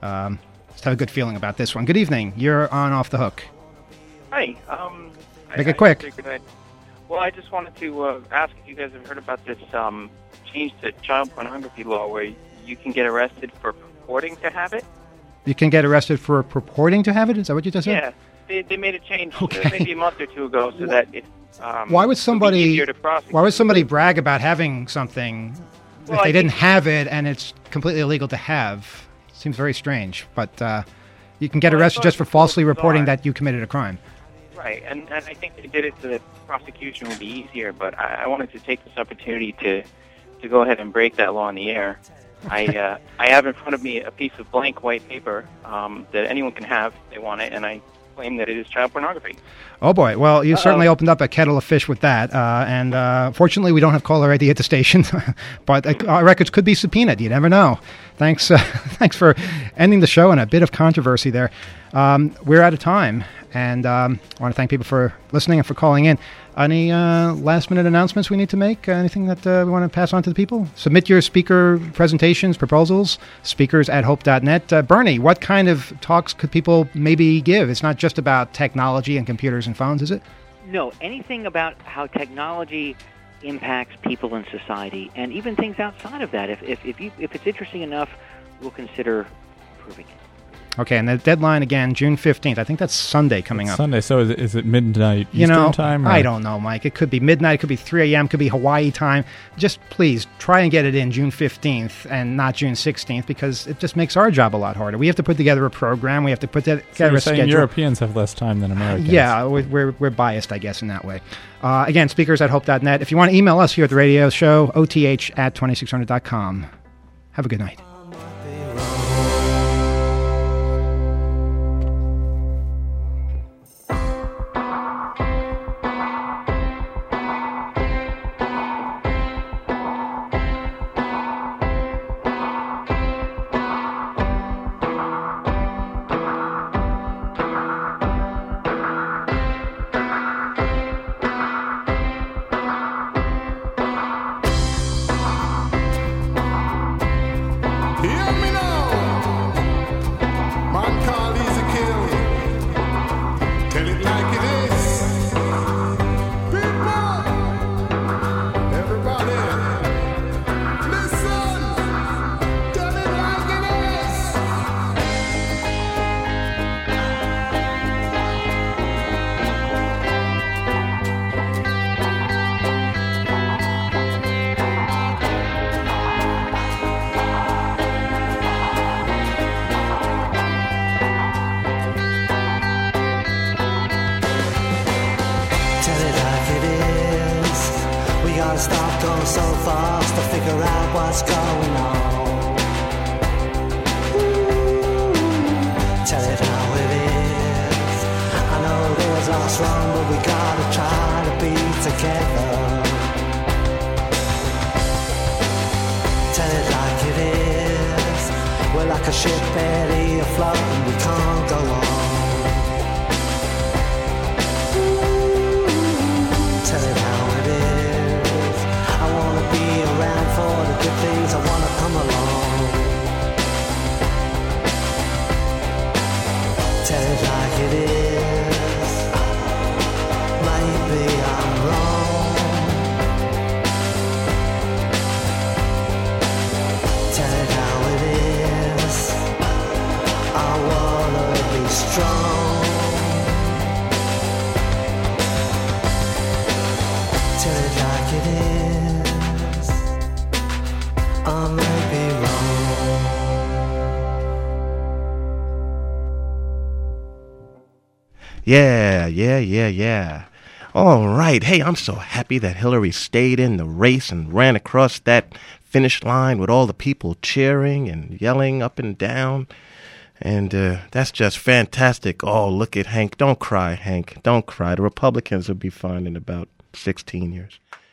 Just have a good feeling about this one. Good evening. You're on Off the Hook. Hi. Make it quick. Well, I just wanted to ask if you guys have heard about this change to child pornography law where you can get arrested for purporting to have it. You can get arrested for purporting to have it? Is that what you just said? Yeah. They made a change Okay. maybe a month or two ago so that it Why would somebody easier to prosecute. Why would somebody brag about having something if they didn't have it and it's completely illegal to have? Seems very strange. But you can get arrested just for falsely reporting that you committed a crime. Right, and I think they did it so that prosecution would be easier, but I wanted to take this opportunity to go ahead and break that law in the air. I have in front of me a piece of blank white paper that anyone can have if they want it, and I claim that it is child pornography. Oh, boy. Well, you certainly opened up a kettle of fish with that. And fortunately, we don't have caller ID at the station, but our records could be subpoenaed. You never know. Thanks thanks for ending the show in a bit of controversy there. We're out of time, and I want to thank people for listening and for calling in. Any last-minute announcements we need to make? Anything that we want to pass on to the people? Submit your speaker presentations, proposals, speakers@hope.net. Bernie, what kind of talks could people maybe give? It's not just about technology and computers and phones, is it? No, anything about how technology impacts people in society, and even things outside of that. If it's interesting enough, we'll consider proving it. Okay, and the deadline again, June 15th. I think that's Sunday coming up. Sunday, so is it midnight Eastern time? Or? I don't know, Mike. It could be midnight, it could be 3 a.m., it could be Hawaii time. Just please try and get it in June 15th and not June 16th because it just makes our job a lot harder. We have to put together a program. We have to put together a schedule. Europeans have less time than Americans. Yeah, we're biased, I guess, in that way. Again, speakers@hope.net. If you want to email us here at the radio show, oth@2600.com. Have a good night. figure out what's going on. Tell it how it is. I know there's lots wrong, but we gotta try to be together. Tell it like it is. We're like a ship barely afloat and we can't go on. Tell it how it is. I wanna be around for the good things. I wanna come along. Tell it like it is. Maybe I'm wrong. Tell it how it is. I wanna be strong. Tell it like it is. I may be wrong. Yeah. All right. Hey, I'm so happy that Hillary stayed in the race and ran across that finish line with all the people cheering and yelling up and down. And that's just fantastic. Oh, look at Hank. Don't cry, Hank. Don't cry. The Republicans will be fine in about 16 years.